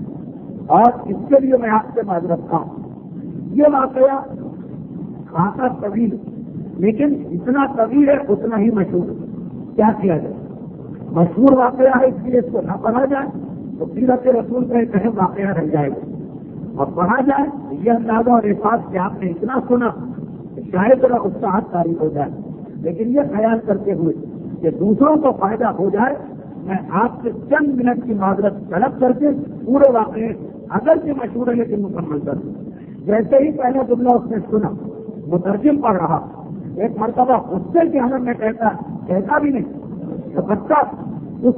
اور اس کے لیے میں آپ سے معذرت رکھتا ہوں. یہ واقعہ خاصا طویل لیکن اتنا طویل ہے اتنا ہی مشہور. کیا کیا جائے؟ مشہور واقعہ ہے اس لیے اس کو نہ پڑھا جائے تو سیرت رسول کا ایک اہم واقعہ رہ جائے گا، اور پڑھا جائے یہ اندازہ اور احساس کہ آپ نے اتنا سنا کہ شاید ذرا اتساہت تاریخ ہو جائے. لیکن یہ خیال کرتے ہوئے کہ دوسروں کو فائدہ ہو جائے میں آپ سے چند منٹ کی معذرت طلب کر کے پورے واقعے اگرچہ مشہور ہے لیکن مکمل کر دوں. جیسے ہی پہلا جملہ اس نے سنا مترجم پڑھ رہا، ایک مرتبہ غصے کے حالت میں کہتا بھی نہیں تو بچہ اس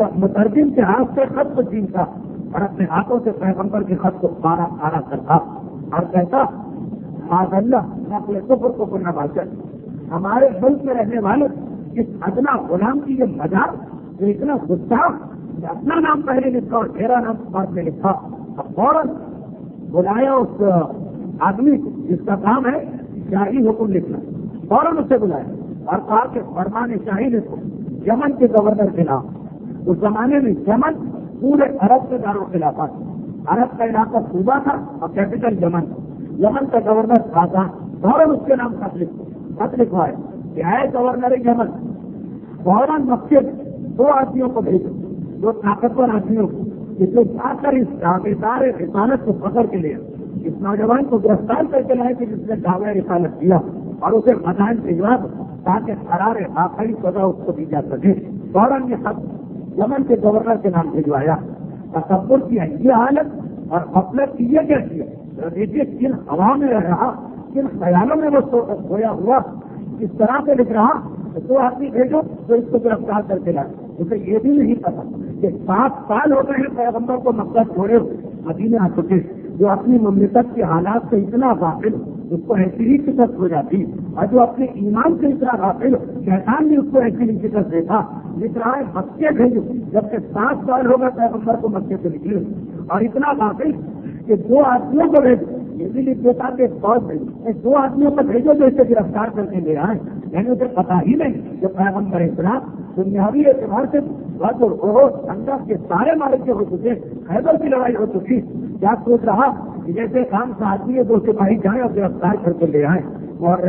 مترجم کے ہاتھ سے خط کو چھینتا اور اپنے ہاتھوں سے پیغمبر کے خط کو آرا کرتا اور کہتا معاذ اللہ نقل کفر کو کرنا باشد. ہمارے ملک میں رہنے والے اس ادنا غلام کی یہ مذاق جو اتنا غصہ اپنا نام پہلے لکھا اور میرا نام بعد میں لکھا. اب فوراً بلایا اس آدمی کو جس کا کام ہے شاہی حکم لکھنا، فوراً اسے بلایا اور کہا کہ فرمان شاہی لکھو یمن کے گورنر کے نام. اس زمانے میں یمن پورے عرب کے دارالخلافہ تھا، عرب کا علاقہ صوبہ تھا اور کیپٹل یمن. یمن کا گورنر تھا، فوراً اس کے نام خط لکھوائے کہ اے گورنر یمن فوراً مکے دو آدمیوں کو بھیجو، دو طاقتور آدمیوں کو جو جا کر اس دعویدار رسالت کو پکڑ کے لیا، اس نوجوان کو گرفتار کر کے لائے کہ جس نے دعوی رسالت کیا اور اسے مدائن بھجوا تاکہ قرار آخری سزا اس کو دی جا سکے. فوراً یہ خط یمن کے گورنر کے نام بھجوایا. تصور کیا یہ حالت اور غفلت کی یہ کیسی ہے؟ دیکھیے کن ہوا میں رہ رہا، کن خیالوں میں وہ سویا ہوا، اس طرح سے لکھ رہا دو آدمی بھیجو تو اس کو گرفتار کر کے لائے. اسے یہ بھی نہیں پتا کہ 7 سال ہو گئے ہیں پیغمبر کو مکہ چھوڑے ہوئے مدینے آ چکے، جو اپنی مملکت کے حالات سے اتنا غافل اس کو ایسی ہی شکست ہو جاتی، اور جو اپنے ایمان سے اتنا غافل شیطان بھی اس کو ایسی ہی شکست دیتا. لکھ رہا ہے مکے بھیجو، جبکہ 7 سال ہو گئے پیغمبر کو مکے سے نکلے اور اتنا غافل کہ 2 آدمیوں کو بھیجو. یہ بھی لکھ دیتا کہ فوج بھیجو، 2 آدمیوں کو بھیجو جو اسے گرفتار کر کے لے آئے. یعنی اسے پتا ہی نہیں کہ پیغمبر اسلام دنیاوی اعتبار سے بدر احد خندق کے سارے مارکے ہو چکے، خیبر کی لڑائی ہو چکی. کیا سوچ رہا کہ جیسے کام سے آدمی 2 سپاہی جائیں اور گرفتار کر کے لے آئیں. اور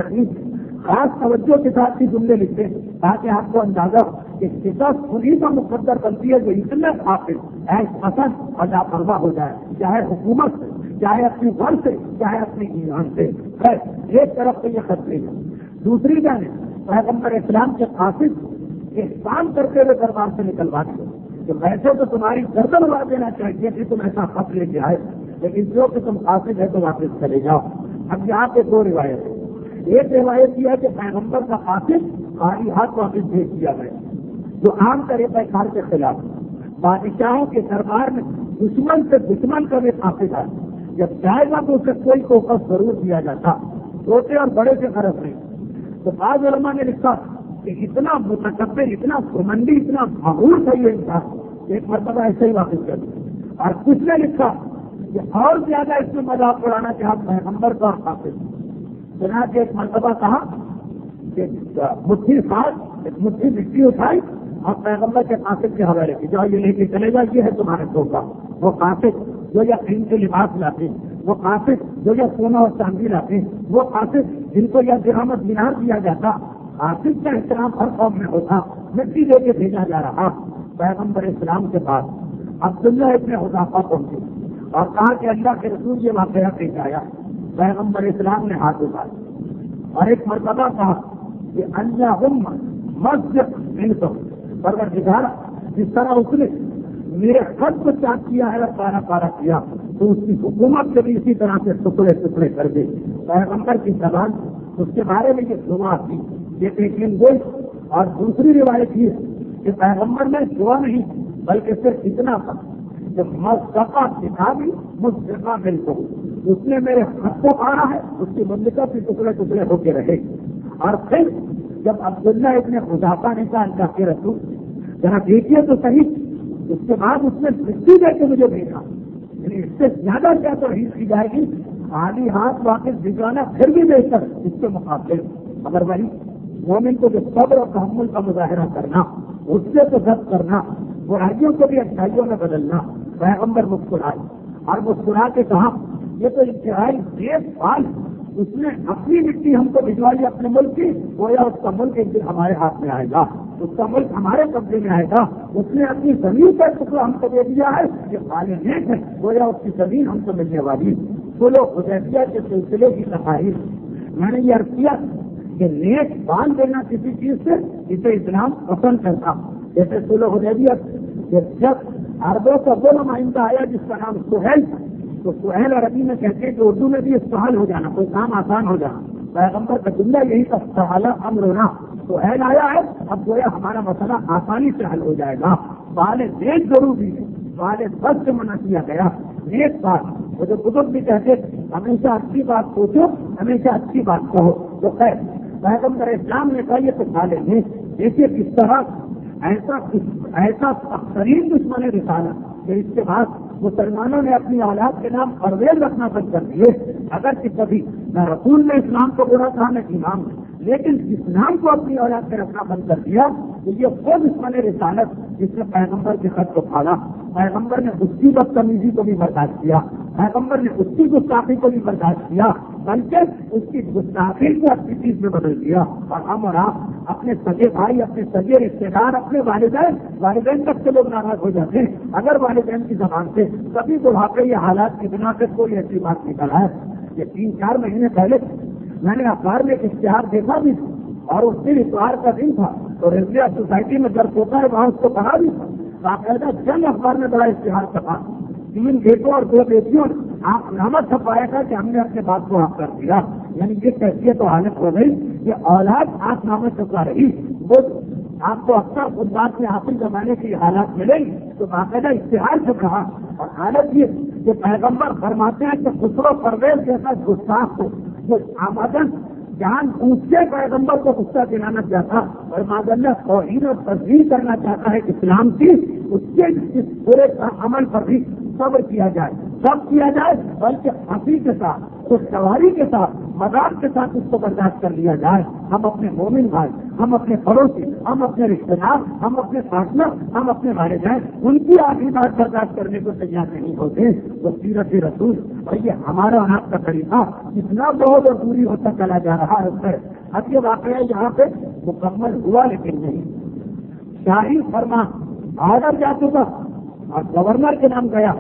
خاص توجہ کے ساتھ بھی جملے لکھتے تاکہ آپ کو اندازہ ہو کہ شکست انہیں کا مقدر بنتی ہے جو اتنے قابل ایس پسند اور لاپرواہ ہو جائے، چاہے حکومت سے، چاہے اپنی گھر سے، چاہے اپنے ایمان سے. ایک طرف سے یہ خطرے ہے، دوسری جانب پیغمبر اسلام کے قاصد احسان کرتے ہوئے دربار سے نکلوا دیا کہ ویسے تو تمہاری گردن اڑا دینا چاہیے کہ تم ایسا خط لے کے آئے، لیکن جو کہ تم قاصد ہے تو واپس چلے جاؤ. اب یہاں پہ 2 روایت ہیں. ایک روایت یہ ہے کہ پیغمبر کا قاصد خالی ہاتھ واپس بھیج دیا گیا، جو عام طریقہ کار کے خلاف. بادشاہوں کے دربار میں دشمن سے دشمن کا بھی قاصد ہے، جب جائے گا تو اسے کوئی فوکس ضرور دیا جاتا، چھوٹے اور بڑے سے غرض نہیں. تو بعض علماء نے لکھا کہ اتنا متکبر، اتنا گھمنڈی، اتنا مغرور تھا یہ انسان، ایک مرتبہ ایسے ہی واپس کر دیا. اور کچھ نے لکھا کہ اور زیادہ اس میں مذاق اڑانا کہ آپ پیغمبر کا اور قاصد. چنانچہ ایک مرتبہ کہا کہ مٹھی خاص ایک مٹھی مٹی اٹھائی اور پیغمبر کے قاصد کے حوالے کی، جاؤ یہ لے کے چلے گا، یہ ہے تمہارے دھوکہ. وہ قاصد جو یا قیم کے لباس لاتے، وہ قاصد جو یا سونا اور چاندی لاتے، وہ قاصد جن کو یا درہمت دینار دیا جاتا. قاصد کا احترام ہر قوم میں ہوتا، مٹی دے کے بھیجا جا رہا. پیغمبر اسلام کے پاس عبداللہ ابن حذافہ پہنچے اور کہا کہ اللہ کے رسول یہ واقعہ پیش آیا. پیغمبر اسلام نے ہاتھ اٹھایا اور ایک مرتبہ کہا کہ اللہم مصدق پروردگار، جس طرح اس نے میرے خط کو چاک کیا ہے اور پارا پارا کیا تو اس کی حکومت سے بھی اسی طرح سے ٹکڑے ٹکڑے کر دے. پیغمبر کی زبان اس کے بارے میں یہ دعا تھی. یہ ایک لنگویج. اور دوسری روایت یہ کہ پیغمبر نے دعا نہیں بلکہ صرف اتنا تھا کہ مصطفیٰ کتابی مصطفیٰ بالکل اس نے میرے خط کو پڑھا ہے اس کی مملکت کے ٹکڑے ٹکڑے ہو کے رہے. اور پھر جب عبداللہ ابن حذافہ نے کہا اللہ کے رسول ذرا دیکھیے تو صحیح, اس کے بعد اس نے مٹی دے کے مجھے بھیجا. یعنی اس سے زیادہ کیا توحید کی جائے گی, خالی ہاتھ واپس بھجوانا پھر بھی بہتر اس کے مقابلے. مگر وہی مومن کو جو صبر اور تحمل کا مظاہرہ کرنا, اس سے تو ضبط کرنا, برائیوں کو بھی اچھائیوں میں بدلنا. پیغمبر مسکرائے اور مسکرا کے کہا یہ تو انتہائی دیش سال اس نے اپنی مٹی ہم کو بھجوائی اپنے ملک کی, گویا اس کا ملک ایک دن ہمارے ہاتھ میں آئے گا, اس کا ملک ہمارے قبضے میں آئے گا. اس نے اپنی زمین کا ٹکڑا ہم کو دے دیا ہے, یہ خالی نیک ہے, گویا اس کی زمین ہم کو ملنے والی. صلح حدیبیہ کے سلسلے کی تقاریر میں نے یہ عرض کیا کہ نیک باندھ دینا کسی چیز سے اسے اسلام پسند کرتا. جیسے صلح حدیبیہ جب عربوں کا وہ نمائندہ آیا جس کا نام سہیل, تو سہیل عربی میں کہتے ہیں کہ اردو میں بھی سہل ہو جانا, کوئی کام آسان ہو جانا. پیغمبر کا جملہ یہی تھا سہلا امرنا, سہیل آیا ہے اب گویا ہمارا مسئلہ آسانی سے حل ہو جائے گا. سوال نیک ضروری ہے, سوال بد سے منع کیا گیا. نیک بات وہ جو بزرگ بھی کہتے ہمیشہ اچھی بات سوچو, ہمیشہ اچھی بات کہو. تو خیر پیغمبر اسلام نے کہا یہ تو کھا لیں گے. دیکھیے کس طرح ایسا ترین دشمن رسالت کہ اس کے بعد مسلمانوں نے اپنی اولاد کے نام پرویز رکھنا بند کر دیے. اگر کہ کبھی نہ رسول نے اسلام کو برا کہا نہ امام, لیکن اسلام کو اپنی اولاد میں رکھنا بند کر دیا تو یہ خود دشمن رسالت جس نے پیغمبر کے خط کو پھاڑا. پیغمبر نے اس کی بدتمیزی کو بھی برداشت کیا, پیغمبر نے اس کی گستاخی کو بھی برداشت کیا, بلکہ اس کی گستاخی کو اپنی چیز میں بدل دیا. اور ہم اور آپ اپنے سگے بھائی, اپنے سگے رشتے دار, اپنے والدین تک سے لوگ ناراض ہو جاتے ہیں اگر والدین کی زبان سے کبھی بڑھاپے یہ حالات کی بنا پر کوئی ایسی بات نکل ہے. یہ 3-4 مہینے پہلے میں نے اخبار میں ایک اشتہار دیکھا بھی اور اس دن اتوار کا دن تھا تو ریلوے سوسائٹی میں درد ہوتا ہے وہاں اس کو کہا بھی تھا. باقاعدہ جنگ اخبار میں بڑا اشتہار چھپا, 3 بیٹوں اور 2 بیٹیوں آپ نامہ چھپایا تھا کہ ہم نے اپنے بات کو آپ کر دیا. یعنی یہ کیفیت و حالت ہو گئی کہ اولاد آپ نامہ چھپا رہی. وہ آپ کو اکثر خود بات میں حاصل زمانے کی حالات ملے گی تو باقاعدہ اشتہار چھپ رہا. اور حالت یہ کہ پیغمبر فرماتے ہیں کہ خسرو پرویز جیسا گستاخ کو جو آمدن جان پوچھ کے پیغمبر کو غصہ دلانا چاہتا اور معذلہ توہین اور تزویر کرنا چاہتا ہے اسلام کی, اس کے اس پورے عمل پر بھی صبر کیا جائے, سب کیا جائے, بلکہ ہنسی کے ساتھ, خوشگواری کے ساتھ, مذاق کے ساتھ اس کو برداشت کر لیا جائے. ہم اپنے مومن بھائی, ہم اپنے پڑوسی, ہم اپنے رشتے دار, ہم اپنے پارٹنر, ہم اپنے والدین, ان کی آخری بات برداشت کرنے کو تیار نہیں ہوتے. تو سیرت رسول اور یہ ہمارا اور آپ کا طریقہ اتنا بہت اور دوری ہوتا چلا جا رہا ہے. اب یہ واقعہ یہاں پہ مکمل ہوا لیکن نہیں. شاہی فرمان آرڈر جا چکا اور گورنر کے نام گیا,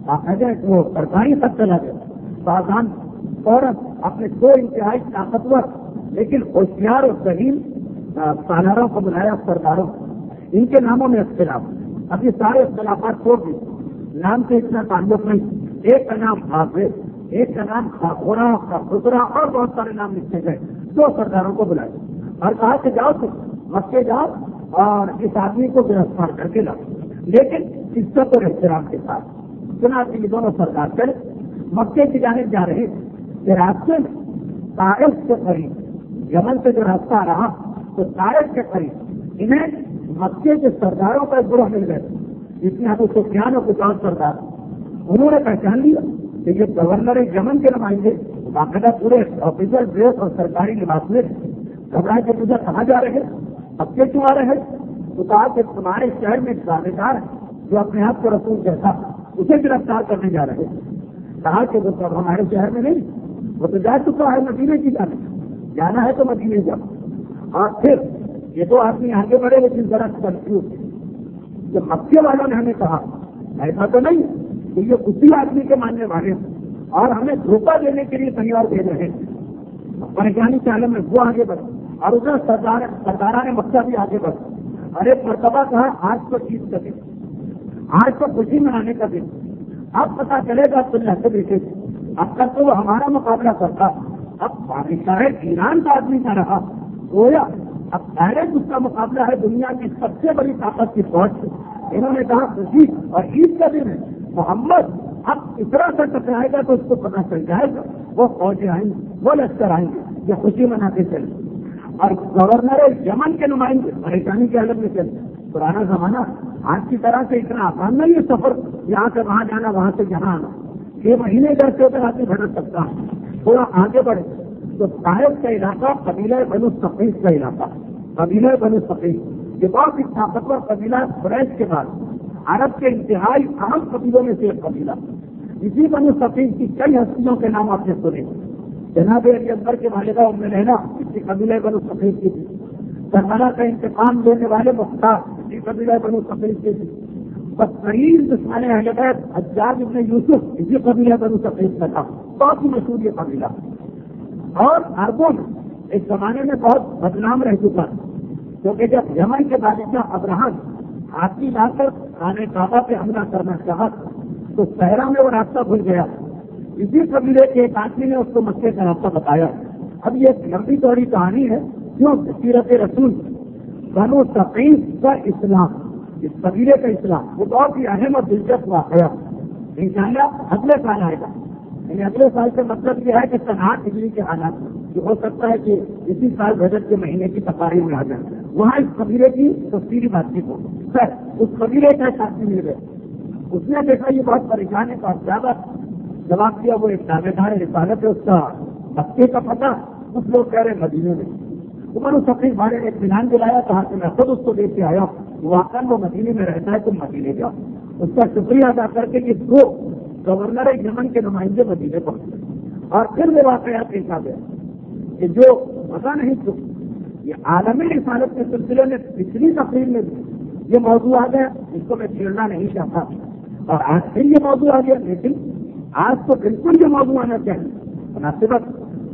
وہ سرکاری خط چلا گیا. سازان فوراً اپنے 2 انتہائی طاقتور لیکن ہوشیار اور ذہین سالاروں کو بلایا, سرداروں, ان کے ناموں میں اختلاف. اب یہ سارے اختلافات چھوڑ دیے, نام سے اتنا تعلق نہیں. ایک کا نام حافظ, ایک کا نام خاخورا, خسرا اور بہت سارے نام لکھے گئے. 2 سرداروں کو بلایا اور کہا کہ جاؤ تم مکے جاؤ اور اس آدمی کو گرفتار کر کے لاؤ, لیکن عزت اور احترام کے ساتھ. چنانچہ یہ دونوں سردار چلے مکے کی جانب جا رہے کہ راستے میں طائف کے قریب, یمن سے جو راستہ آ رہا تو طائف کے قریب انہیں مکے کے سرداروں کا ایک گروہ مل گئے جس میں ابو سفیان اور کچھ اور سردار. انہوں نے پہچان لیا کہ یہ گورنر یمن کے نمائندے باقاعدہ پورے آفیسر ڈریس اور سرکاری لباس میں گھبرائے کے مجھے کہاں جا رہے ہیں, مکے کیوں آ رہے ہیں. تو کہا کہ تمہارے شہر میں ایک دعویدار ہے جو اپنے آپ کو رسول کہتا, اسے گرفتار کرنے جا رہے ہیں. کہا کہ وہ سب ہمارے شہر میں نہیں, وہ تو جا چکا ہے مدینے کی جانا ہے تو مدینے جاؤ. اور پھر یہ 2 آدمی آگے بڑھے لیکن ذرا کنفیوز کہ مکے والوں نے ہمیں کہا ایسا تو نہیں کہ یہ اسی آدمی کے ماننے والے ہیں اور ہمیں دھوکہ دینے کے لیے کہیں اور بھیج رہے ہیں. پریشانی کے عالم میں وہ آگے بڑھے اور ادھر سرداران مکہ بھی آگے بڑھے. اور ایک مرتبہ کہا آج تو چیز کرے, آج تو خوشی منانے کا دن، اب پتا چلے گا دنیا سے دیکھے اب تک تو وہ ہمارا مقابلہ کرتا، اب بادشاہ ایران کا آدمی نہ رہا گویا اب ڈائریکٹ اس کا مقابلہ ہے دنیا کی سب سے بڑی طاقت کی فوج سے۔ انہوں نے کہا خوشی اور عید کا دن ہے، محمد اب اس طرح سے ٹکرائے گا تو اس کو پتا چل جائے گا، وہ فوجیں آئیں گے، وہ لشکر آئیں گے، یہ خوشی مناتے چلے۔ اور گورنر یمن کے نمائندے پریشانی کے حالت میں چلے، پرانا زمانہ آج کی طرح سے اتنا آسان نہیں ہے سفر، یہاں سے وہاں جانا وہاں سے یہاں آنا، 6 مہینے جیسے ہوتے آدمی بھٹک سکتا ہے، تھوڑا آگے بڑھے تو طائف کا علاقہ قبیلہ بنو ثقیف کا علاقہ، قبیلہ بنو ثقیف یہ بہت ہی طاقتور قبیلہ قریش کے بعد عرب کے انتہائی اہم قبیلوں میں سے ایک قبیلہ۔ اسی بنو ثقیف کی کئی ہستیوں کے نام آپ نے سنے، جناب علی اکبر کے والدہ ام لینا اسی قبیلہ بنو ثقیف کی تھی، کربلا کا انتقام لینے والے مختار اسی قبیلہ بنو ثقیف کی تھی، بدترین دشمن اہل بیت حجاج ابن یوسف اسی قبیلہ بنو ثقیف کا تھا، بہت ہی مشہور یہ قبیلہ، اور عربوں میں ایک زمانے میں بہت بدنام رہ چکا، کیونکہ جب یمن کے بادشاہ ابراہم ہاتھی لا کر خانہ کعبہ پہ حملہ کرنا چاہا تو صحرا میں وہ راستہ بھول گیا، اسی قبیلے کے ایک آدمی نے اس کو مکے کا راستہ بتایا۔ اب یہ ایک لمبی چوڑی کہانی ہے، کیوں سیرت رسول بنو ثقیف کا اسلام، اس قبیلے کا اسلام وہ بہت ہی اہم اور دلچسپ واقعہ انشاءاللہ اگلے سال آئے گا، یعنی اگلے سال سے مطلب یہ ہے کہ صنعت ڈگری کے حالات جو ہو سکتا ہے کہ اسی سال رجب کے مہینے کی تقاریب میں آ جائیں، وہاں اس قبیلے کی تفصیلی بات چیت ہو سر، اس قبیلے کا ساتھی مل گئے، اس نے دیکھا یہ بہت پریشان ہے، بہت زیادہ جواب دیا، وہ ایک دعوے دار رسالت ہے، اس کا مکے کا پتہ کچھ لوگ کہہ رہے مدینے میں، عمر ثقیف والے نے اطمینان دلایا، کہا کہ میں خود اس کو دیکھ کے آیا، واقعی وہ مدینے میں رہتا ہے، تم مدینے جاؤ، اس کا شکریہ ادا کر کے یہ دو گورنر یمن کے نمائندے مدینے پہنچے، اور پھر وہ واقعات دیکھا گیا کہ جو پتا نہیں تو یہ عالمی رسالت کے سلسلے میں پچھلی تقریر میں بھی یہ موضوع آ گیا، اس کو میں چھیڑنا نہیں چاہتا، اور آج پھر یہ موضوع آ گیا، لیکن آج تو بالکل یہ موضوع آنا چاہیے، مناسبت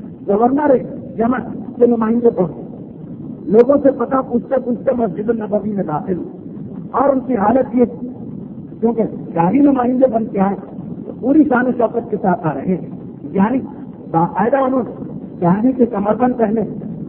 گورنر یمن کے نمائندے پہنچے، لوگوں سے پتا پوچھتے پوچھتے مسجد النبوی میں داخل ہوئے، اور ان کی حالت یہ کیونکہ شاہی نمائندے بن کے آئے تو پوری شان و شوکت کے ساتھ آ رہے ہیں، یعنی باقاعدہ انہوں نے چاندی کے کمربند پہنے،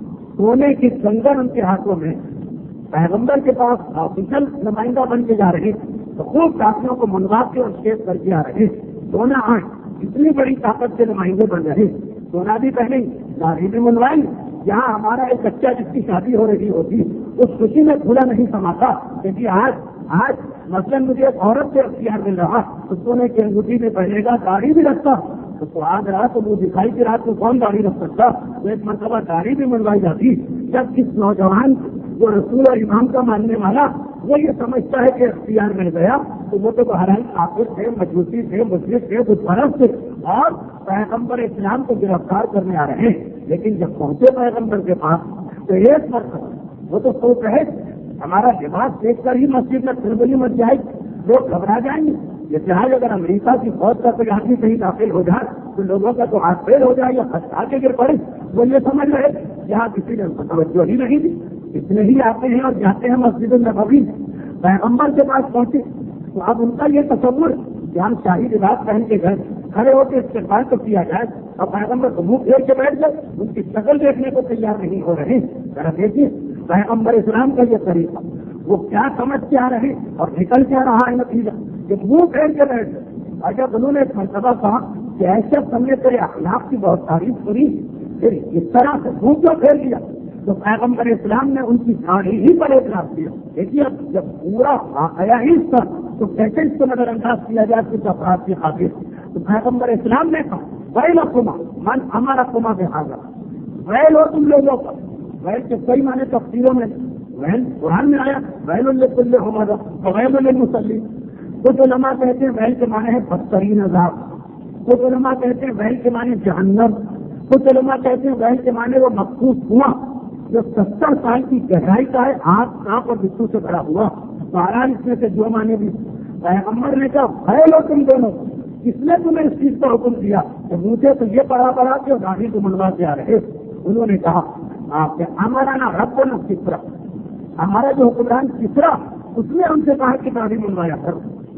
سونے کی کنگن ان کے ہاتھوں میں، پیغمبر کے پاس آفیشل نمائندہ بن کے جا رہے تو خوب کافیوں کو منوا کے اور شیپ کر کے آ رہے، سونا آنکھ اتنی بڑی طاقت کے نمائندے بن رہے، سونا بھی پہنے داڑھی بھی منوائی، یہاں ہمارا ایک بچہ جس کی شادی ہو رہی ہوتی اس خوشی میں کھلا نہیں سماتا، کیونکہ آج مثلاً مجھے ایک عورت سے اختیار مل رہا تو سونے کی انگوٹھی میں پہنے گا، داڑھی بھی رکھتا تو آج رات تو وہ دکھائی کی رات کو کون داڑھی رکھ سکتا، تو ایک مرتبہ داڑھی بھی منوائی جاتی، جب کس نوجوان جو رسول اور امام کا ماننے والا وہ یہ سمجھتا ہے کہ اختیار مل گیا تو وہ تو بہرحال کافر تھے، مجوسی تھے، مشرک تھے، بت پرست تھے، اور پیغمبر اسلام کو گرفتار کرنے آ رہے ہیں، لیکن جب پہنچے پیغمبر کے پاس تو ایک مرتبہ وہ تو سوچ رہے ہمارا لباس دیکھ کر ہی مسجد میں کھلبلی مچ جائے، لوگ گھبرا جائیں گے، جیسے آج اگر امریکہ کی فوج کا کوئی آدمی کہیں داخل ہو جائے تو لوگوں کا تو ہاتھ پھیل ہو جائے یا خطا کے گر پڑے، وہ یہ سمجھ رہے یہاں کسی نے توجہ ہی نہیں دی، اتنے ہی آتے ہیں اور جاتے ہیں مسجد النبوی، پیغمبر کے پاس پہنچے تو اب ان کا یہ تصور کہ ہم شاہی لباس پہن کے گئے، کھڑے ہو کے استقبال تو کیا جائے، اور پیغمبر کو منہ پھیر کے بیٹھ گئے، ان کی شکل دیکھنے کو تیار نہیں ہو رہے، ذرا دیکھیے پیغمبر اسلام کا یہ طریقہ، وہ کیا سمجھ کے آ رہے اور نکل کے آ رہا ہے نتیجہ کہ منہ پھیر کے بیٹھ گئے، اور جب انہوں نے ایک مرتبہ کہا کہ ایسے ہم نے تیرے اخلاق کی بہت تعریف سنی، پھر اس طرح سے منہ کیوں پھیر دیا، تو پیغمبر اسلام نے ان کی داڑھی ہی پر اعتراف کیا، دیکھیے اب جب پورا واقعہ ہی اس کا تو کیسے اس کو نظر انداز کیا جائے کچھ افراد کی خاطر، تو پیغمبر اسلام نے کہا ویل حکما من ہمارا کما میں آ گا، ویل ہو تم لوگوں کا، ویل کے کئی معنی تفسیروں میں ویل قرآن میں آیا ویل لکل ہمارا ویل للمصلین، کچھ علماء کہتے ہیں ویل کے معنی ہے بدترین عذاب، کچھ علماء کہتے ہیں ویل کے معنی جہنم، کچھ علماء کہتے ہیں ویل کے معنی وہ مخصوص کنواں جو 70 سال کی گہرائی کا ہے، آگ سانپ اور بچھو سے بھرا ہوا، بہرحال اس میں سے جو معنی بھی پیغمبر نے کہا ویل ہو تم دونوں، کس نے تمہیں اس چیز کا حکم دیا، تو مجھے تو یہ پڑھا کے اور داڑھی کو منوا کے آ رہے، انہوں نے کہا آپ کے ہمارا نا رب نا کسرا، ہمارا جو حکمران کسرا اس نے ہم سے کہا کہ داڑھی منوایا کر،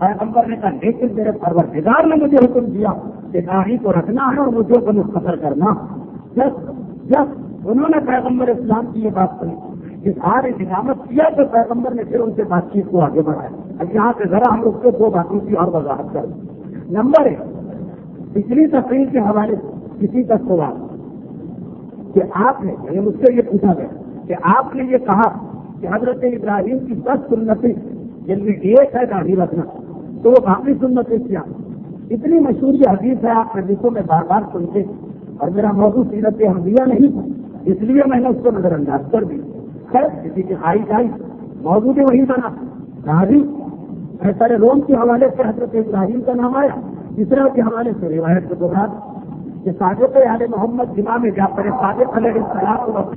پیغمبر نے کہا لیکن میرے پروردگار نے مجھے حکم دیا کہ داڑھی کو رکھنا ہے اور مجھے کو مختصر کرنا. جب انہوں نے پیغمبر اسلام کی یہ بات سنی کہ سارے نظامت کیا تو پیغمبر نے پھر ان سے بات چیت کو آگے بڑھایا. اب یہاں سے ذرا ہم اس کو دو باتوں کی اور وضاحت کریں. نمبر 1, پچھلی تقریر کے حوالے سے کسی کا سوال کہ آپ نے یعنی مجھ سے یہ پوچھا گیا کہ آپ نے یہ کہا کہ حضرت ابراہیم کی 10 سنتیں جن میں ایک ہے داڑھی رکھنا, تو وہ باقی سنتیں کیا؟ اتنی مشہور یہ حدیث ہے, آپ حدیثوں میں بار بار سنتے, اور میرا موضوع سیرت حمدیہ نہیں تھا, اس لیے میں نے اس کو نظر انداز کر دی. خیر کسی کی خواہش آئی, موضوع بھی وہی بنا. داڑھی سر روم کے حوالے سے حضرت ابراہیم کا نام آیا, تیسرا کے حوالے سے روایت کے بعد کہ صادق آل محمد امام جعفر صادق علیہ السلام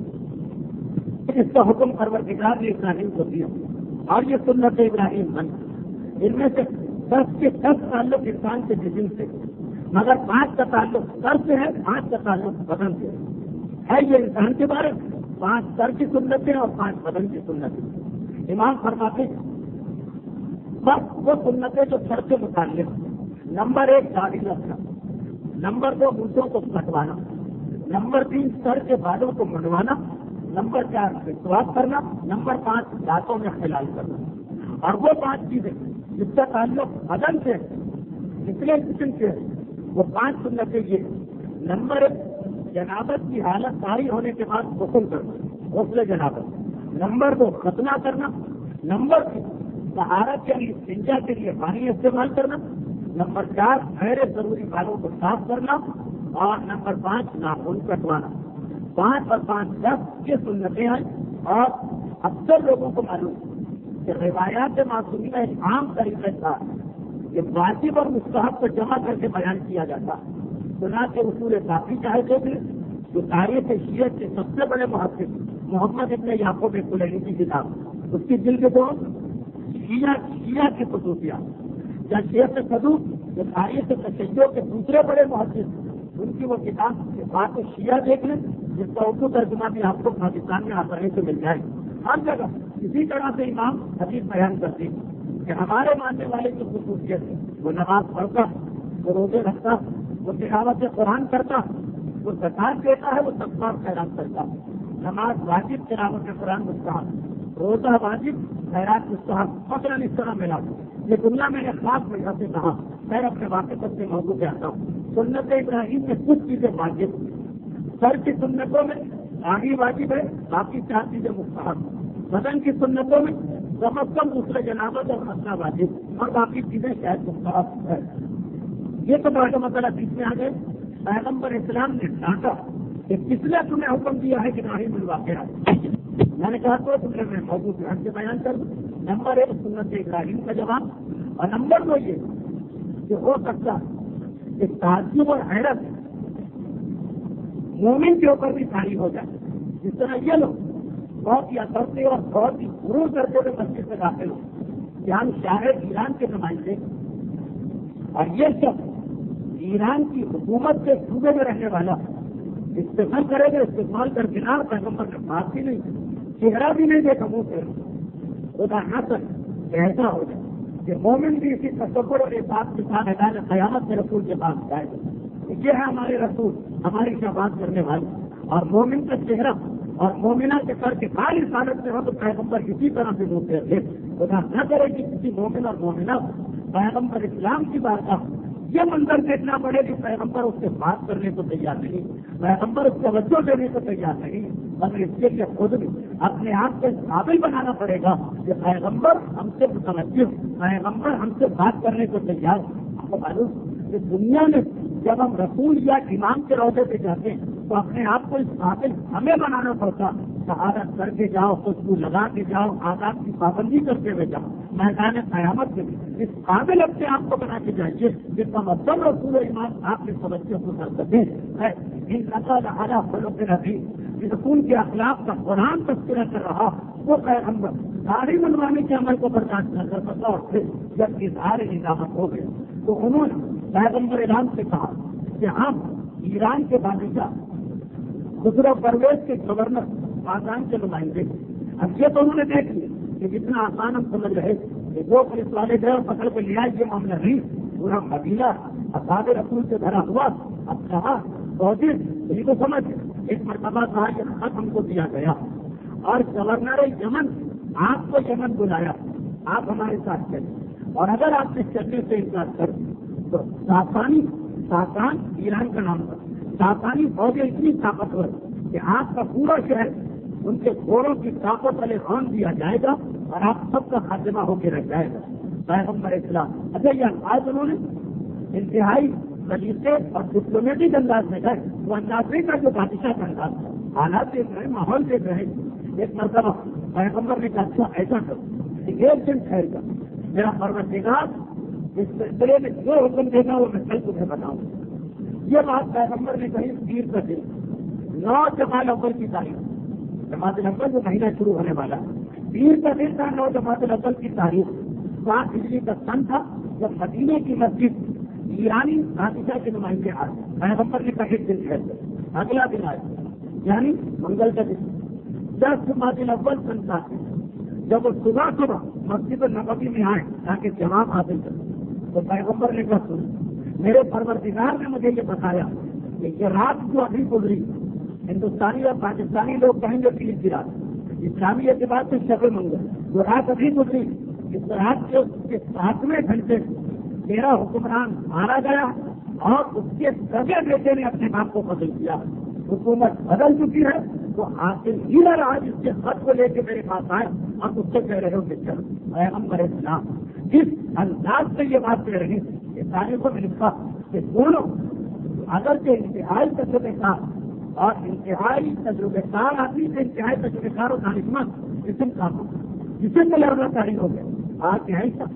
اس کا حکم پروردگار نے ابراہیم کو دیا, اور یہ سنت ابراہیم بن. ان میں سے 10 کے 10 تعلق انسان کے جسم سے, مگر 5 کا تعلق سر سے ہے, 5 کا تعلق بدن سے ہے. یہ انسان کے بارے میں 5 سر کی سنتیں اور 5 بدن کی سنتیں. امام فرماتے بس وہ سنتیں جو سر سے متعلق. نمبر 1 داڑھی رکھنا, نمبر 2 مونچھوں کو کٹوانا, نمبر 3 سر کے بالوں کو منڈوانا, نمبر 4 مسواک کرنا, نمبر 5 دانتوں میں خلال کرنا. اور وہ 5 چیزیں جس کا تعلق بدن سے نچلے جسم سے وہ 5 سنتیں یہ. نمبر 1 جنابت کی حالت طاری ہونے کے بعد غسل کرنا, غسل جنابت. نمبر 2 ختنہ کرنا. نمبر 3 طہارت کے لیے استنجا کے لیے پانی استعمال کرنا. نمبر 4 غیر ضروری بالوں کو صاف کرنا. اور نمبر 5 ناخن کٹوانا. 5 اور 5 10 یہ سنتیں ہیں. اور اکثر لوگوں کو معلوم کہ روایات معصومیہ ایک عام طریقے کا کہ واجب اور مستحب کو جمع کر کے بیان کیا جاتا. سنا کے اصول کافی چاہتے تھے جو تاریخ شیعت کے سب سے بڑے محقق محمد ابن یعقوب کلیلی کی کتاب, اس کی جلد کو شیعہ کی خصوصیات, یا شیخ صدوق جو تاریخ تشیع کے دوسرے بڑے محقق, ان کی وہ کتاب بات شیعہ دیکھ لیں, جس کا اردو ترجمہ بھی آپ کو پاکستان میں آسانی سے مل جائے. ہر جگہ اسی طرح سے امام حدیث بیان کرتے ہیں کہ ہمارے ماننے والے کی خصوصیت ہے وہ نماز پڑھتا, وہ روزے رکھتا, وہ تلاوت قرآن کرتا, وہ زکات دیتا ہے, وہ صدقہ خیرات کرتا. نماز واجب, تلاوت قرآن مستحب, روزہ واجب, خیرات مستحب. مثلاً اس طرح ملا. یہ دنیا میں نے خاص وجہ سے کہا, میں اپنے واقع سے موضوع پہ آتا ہوں. سنت ابراہیم میں کچھ چیزیں واجب, سر کی سنتوں میں داڑھی واجب ہے, باقی 4 چیزیں مستحب. بدن کی سنتوں میں کم از کم غسل جنابت اور ختنہ واجب, اور باقی چیزیں شاید مستحب ہے. یہ تو بڑا مسئلہ بیچ میں آ گئے. پیغمبر اسلام نے ڈانٹا کہ کس نے تمہیں حکم دیا ہے کہ داڑھی منڈوا کے آئے. میں نے کہا تو تم نے میں موضوع دھیان سے بیان کر دوں. نمبر 1 سنت ابراہیم کا جواب, اور نمبر 2 یہ کہ ہو سکتا کہ تعجب اور حیرت مومن کے اوپر بھی طاری ہو جائے. جس طرح یہ لوگ بہت ہی اثرتے اور بہت ہی غرور کرتے ہوئے مسجد میں داخل ہو کہ ہم شاہد ایران کے نمائندے, اور یہ سب ایران کی حکومت کے صوبے میں رہنے والا استعمال کرے گا. استعمال کر کے نام پیغمبر نے بات بھی نہیں, چہرہ بھی نہیں دیکھا منہ سے. خدا نہ تک ایسا ہو جائے کہ مومن بھی اسی تصور اور احساس کے ساتھ میدان قیامت کے رسول کے پاس جائے گا. یہ ہے ہمارے رسول, ہماری شفاعت کرنے والے. اور مومن کا چہرہ اور مومنہ کے سر کے بال اس حالت میں ہو تو پیغمبر اسی طرح سے روکتے تھے. خدا نہ کرے کہ کسی مومن اور مومنہ پیغمبر اسلام کی بات کا یہ منظر دیکھنا پڑے کہ پیغمبر اس سے بات کرنے کو تیار نہیں, پیغمبر اس کو توجہ دینے کو تیار نہیں, مگر اس کے لیے خود بھی اپنے آپ کو قابل بنانا پڑے گا کہ پیغمبر ہم سے متوجہ, پیغمبر ہم سے بات کرنے کو تیار. آپ کو معلوم کہ دنیا میں جب ہم رسول یا امام کے روزے پہ جاتے ہیں تو اپنے آپ کو اس قابل ہمیں بنانا پڑتا. شہادت کر کے جاؤ, خوشبو لگا کے جاؤ, آداب کی پابندی کرتے ہوئے جاؤ. میدان قیامت میں اس قابل اپنے آپ کو بنا کے جائیے جس کا مطلب رسول امام آپ کے توجہ کو کر سکیں. ان نقل اعلیٰ فلوں کے رکھی رسول کے اخلاق کا قرآن تذکرہ کر رہا وہ پیغمبر داڑھی منڈوانے کے عمل کو برداشت نہ کر سکا. اور پھر جب اظہار نظامت ہو گئے تو انہوں نے پیغمبر ایران سے کہا کہ ہم ایران کے بادشاہ خسرو پرویز کے گورنر پاکستان کے نمائندے. اب یہ تو انہوں نے دیکھ لیا کہ جتنا آسان ہم سمجھ رہے کہ جو پولیس والے گئے پکڑ کے لیا یہ معاملہ نہیں، پورا مدینہ اصحاب رسول سے بھرا ہوا. اب کہا یہ تو سمجھ ایک مرتبہ کہا کہ خط ہم کو دیا گیا اور گورنر یمن آپ کو یمن بلایا، آپ ہمارے ساتھ چلیں، اور اگر آپ اس چلنے سے انکار کریں تو ساسان ایران کا نام تھا، ساسانی فوجیں اتنی طاقتور کہ آپ کا پورا شہر ان کے گھوڑوں کی طاقت والے خان دیا جائے گا اور آپ سب کا خاتمہ ہو کے رہ جائے گا. پیغمبر اسلام اچھا یہ الفاظ انہوں نے انتہائی سلیقے اور ڈپلومیٹک انداز میں گئے. وہ انداز نہیں تھا جو بادشاہ کا انداز تھا. حالات دیکھ رہے، ماحول دیکھ رہے. ایک مرتبہ پیغمبر نے کہا اچھا ایسا کرو، ایک دن ٹھہر کر میرا پروردگار اس سلسلے میں جو حکم دے گا وہ میں کل تمہیں بتاؤں. یہ بات پیغمبر نے کہی پیر کا دن 9 جماعت اول کی تاریخ، جماعت الاول جو مہینہ شروع ہونے والا پیر کا دن تھا 9 جماعت الاول کی تاریخ. 7 ہجری کا سن تھا جب مدینے کی مسجد ایرانی بادشاہ کے نمائندے آئے. پیغمبر نے کہا ایک دن ٹھہر، اگلا دن آئے یعنی منگل کا دن 10 جماعت الاول سن تھا. جب وہ صبح مسجد نبوی میں آئے تاکہ جواب حاصل کریں تو پیغمبر نے کہا سن، میرے پروردگار نے مجھے یہ بتایا کہ یہ رات جو ابھی گزری، ہندوستانی اور پاکستانی لوگ کہیں گے پیر کی رات، اسلامی اعتبار سے شب منگل، جو رات ابھی گزری اس رات کے 7ویں گھنٹے میرا حکمران مارا گیا اور اس کے سگے بیٹے نے اپنے باپ کو قتل کیا. حکومت بدل چکی ہے، وہ حاصل ہی نہ رہا جس کے خط کو لے کے میرے پاس آئے اور اس سے کہہ رہے ہو کہ چل پیغمبر اسلام جس انداز سے یہ بات کہہ رہی کہ تاریخوں میں لکھا کہ دونوں اگرچہ انتہائی تجربے کار اور انتہائی تجربے کار آدمی سے انتہائی تجربے کار اور دانشمند جسم کا جسم میں لڑنا تاریخ ہو گیا. آج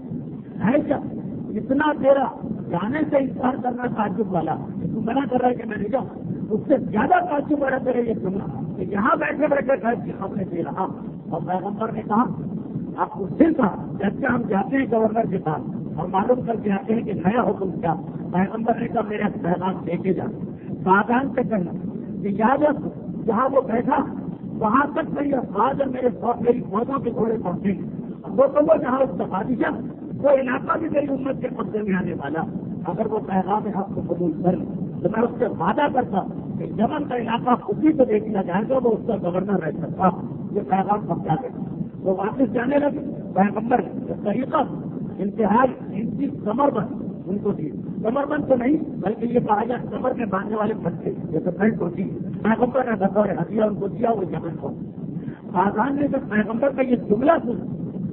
ایسا اتنا تیرا جانے سے انکار کرنا تعجب والا، تو منع کر رہا ہے کہ میں نہیں جاؤں، اس سے زیادہ تعجب والا تیرے یہ سننا کہ یہاں بیٹھے گھر کی خبریں دے رہا. اور پیغمبر نے کہا آپ کو پھر کہا جب ہم جاتے ہیں گورنر کے پاس اور معلوم کر کے آتے ہیں کہ نیا حکم کیا. پیغمبر نے کہا میرا پیغام لے کے جانا، سادان سے کہنا کہ یاد رکھو جہاں وہ بیٹھا وہاں تک میری افواج اور میری فوجوں کے گھوڑے پہنچے گی. وہ جہاں اس کا بادشاہ وہ علاقہ بھی میری امت کے قبضے میں آنے والا. اگر وہ پیغام حق کو قبول کر تو میں اس سے وعدہ کرتا کہ یمن کا علاقہ اسی کو دیکھ لیا جائے گا، وہ اس کا گورنر رہ سکتا. یہ پیغام پہنچا دے. وہ واپس جانے لگے. پیغمبر طریقہ انتہائی ان کی کمر بند ان کو دی. کمر بند تو نہیں بلکہ یہ کہا جائے کمر میں باندھنے والے پٹے جیسے بیلٹ ہوتی ہے. پیغمبر نے بطور ہدیہ ان کو دیا. وہ یمن کو آزان نے جب پیغمبر کا یہ جملہ سنا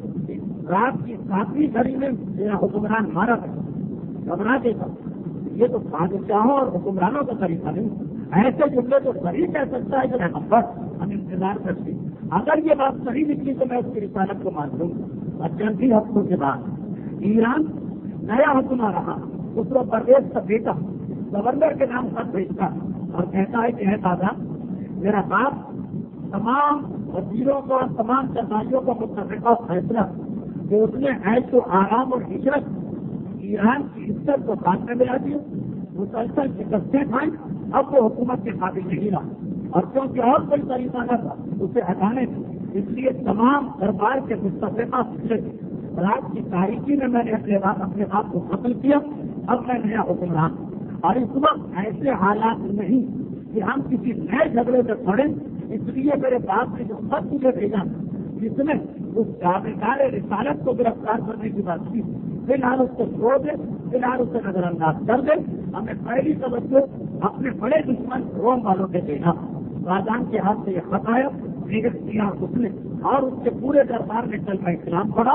رات کی 7ویں گھڑی میں میرا حکمران مارا گیا گھبرا کے تھا. یہ تو بادشاہوں اور حکمرانوں کا طریقہ نہیں. ایسے جملے تو صحیح کہہ سکتا ہے کہ پیغمبر ہم انتظار کرتے. اگر یہ بات صحیح نکلی تو میں اس کی رسالت کو مان لوں. اور چند ہی ہفتوں کے بعد ایران نیا حکمران رہا. اس کو پرویز کا بیٹا گورنر کے نام خط بھیجتا اور کہتا ہے کہ ہے دادا میرا باپ تمام وزیروں کو اور تمام سرکاریوں کا متفقہ فیصلہ کہ اس نے عیش و آرام اور ہجرت ایران کی عزت کو بات میں ملا دیا، مسلسل شکستیں کھائیں. اب وہ حکومت کے قابل نہیں رہا اور کیونکہ اور کوئی طریقہ نہ تھا اسے ہٹانے تھے. اس لیے تمام دربار کے مستفقہ فکرے رات کی تاریخی میں نے اپنے باپ کو قتل کیا. اب میں نیا حکمران اور اس وقت ایسے حالات نہیں کہ ہم کسی نئے جھگڑے میں پڑیں. اس لیے میرے باپ نے جو خط مجھے بھیجا جس میں اس دعویدار رسالت کو گرفتار کرنے کی بات کی، فی الحال اس کو چھوڑ دے، فی الحال اسے نظر انداز کر دے. ہمیں پہلی توجہ اپنے بڑے دشمن روم والوں کے دینا. راجان کے ہاتھ سے یہ خط آیا کیا اس نے اور اس کے پورے دربار میں چل کر اسلام پڑا.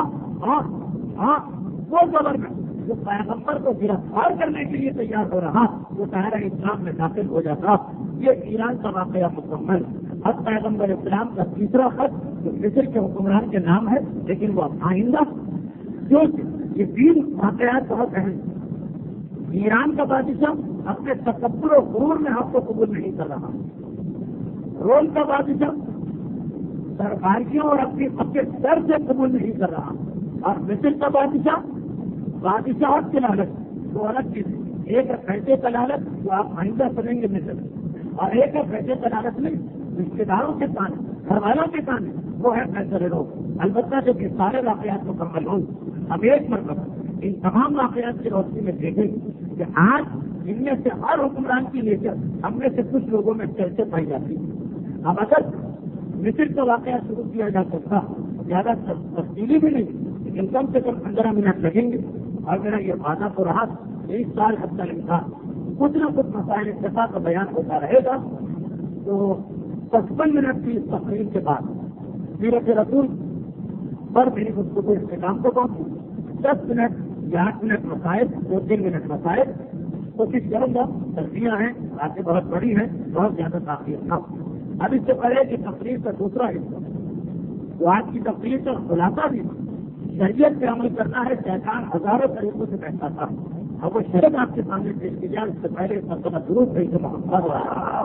وہ گورنر جو پیغمبر کو گرفتار کرنے کے لیے تیار ہو رہا وہ دائرہ اسلام میں داخل ہو جاتا. یہ ایران کا واقعہ مکمل. اب پیغمبر اسلام کا تیسرا خط جو مصر کے حکمران کے نام ہے لیکن وہ آئندہ جو یہ 3 واقعات بہت اہم. ایران کا بادشاہ اپنے تکبر و غرور میں حق کو قبول نہیں کر رہا. روم کا بادشاہ سرکاریوں اور اپنے سر سے قبول نہیں کر رہا. اور مصر کا بادشاہت کی لالچ وہ الگ چیز ہے. ایک ہے پیسے کا لالچ جو آپ آئندہ سنیں گے مصر اور ایک ہے پیسے کا لالچ نہیں رشتے داروں کے ساتھ گھر والوں کے ساتھ وہ ہے فیصلے لوگ. البتہ جب یہ سارے واقعات مکمل ہوں اب ایک مرتبہ ان تمام واقعات کی روشنی میں دیکھیں کہ آج ان میں سے ہر حکمران کی نیچر ہم میں سے کچھ لوگوں میں کیسے پائی جاتی ہے. اب اگر مصر کا واقعہ شروع کیا جا سکتا زیادہ تفصیلی بھی نہیں لیکن کم سے کم 15 منٹ لگیں گے اور میرا یہ وعدہ تو رہا 1 سال حد تک کچھ نہ کچھ مسائل اتفاق کا بیان ہوتا رہے گا. تو 55 منٹ کی اس تقریر کے بعد سیرت رسول پر میری گفتگو اختتام کو پہنچی. 10 منٹ یا 8 منٹ مسائل 2-3 منٹ مسائل کوشش کروں گا. سردیاں ہیں باتیں بہت بڑی ہیں بہت زیادہ تاخیر نہ. اب اس سے پہلے کہ تقریر کا دوسرا حصہ تو آج کی تقریر کا خلاصہ بھی شریعت پہ عمل کرنا ہے. شیطان ہزاروں طریقوں سے کہتا تھا اب وہ شریعت آپ کے سامنے پیش کی جائے. اس سے پہلے اس مرتبہ ضرور صحیح سے محبت ہوا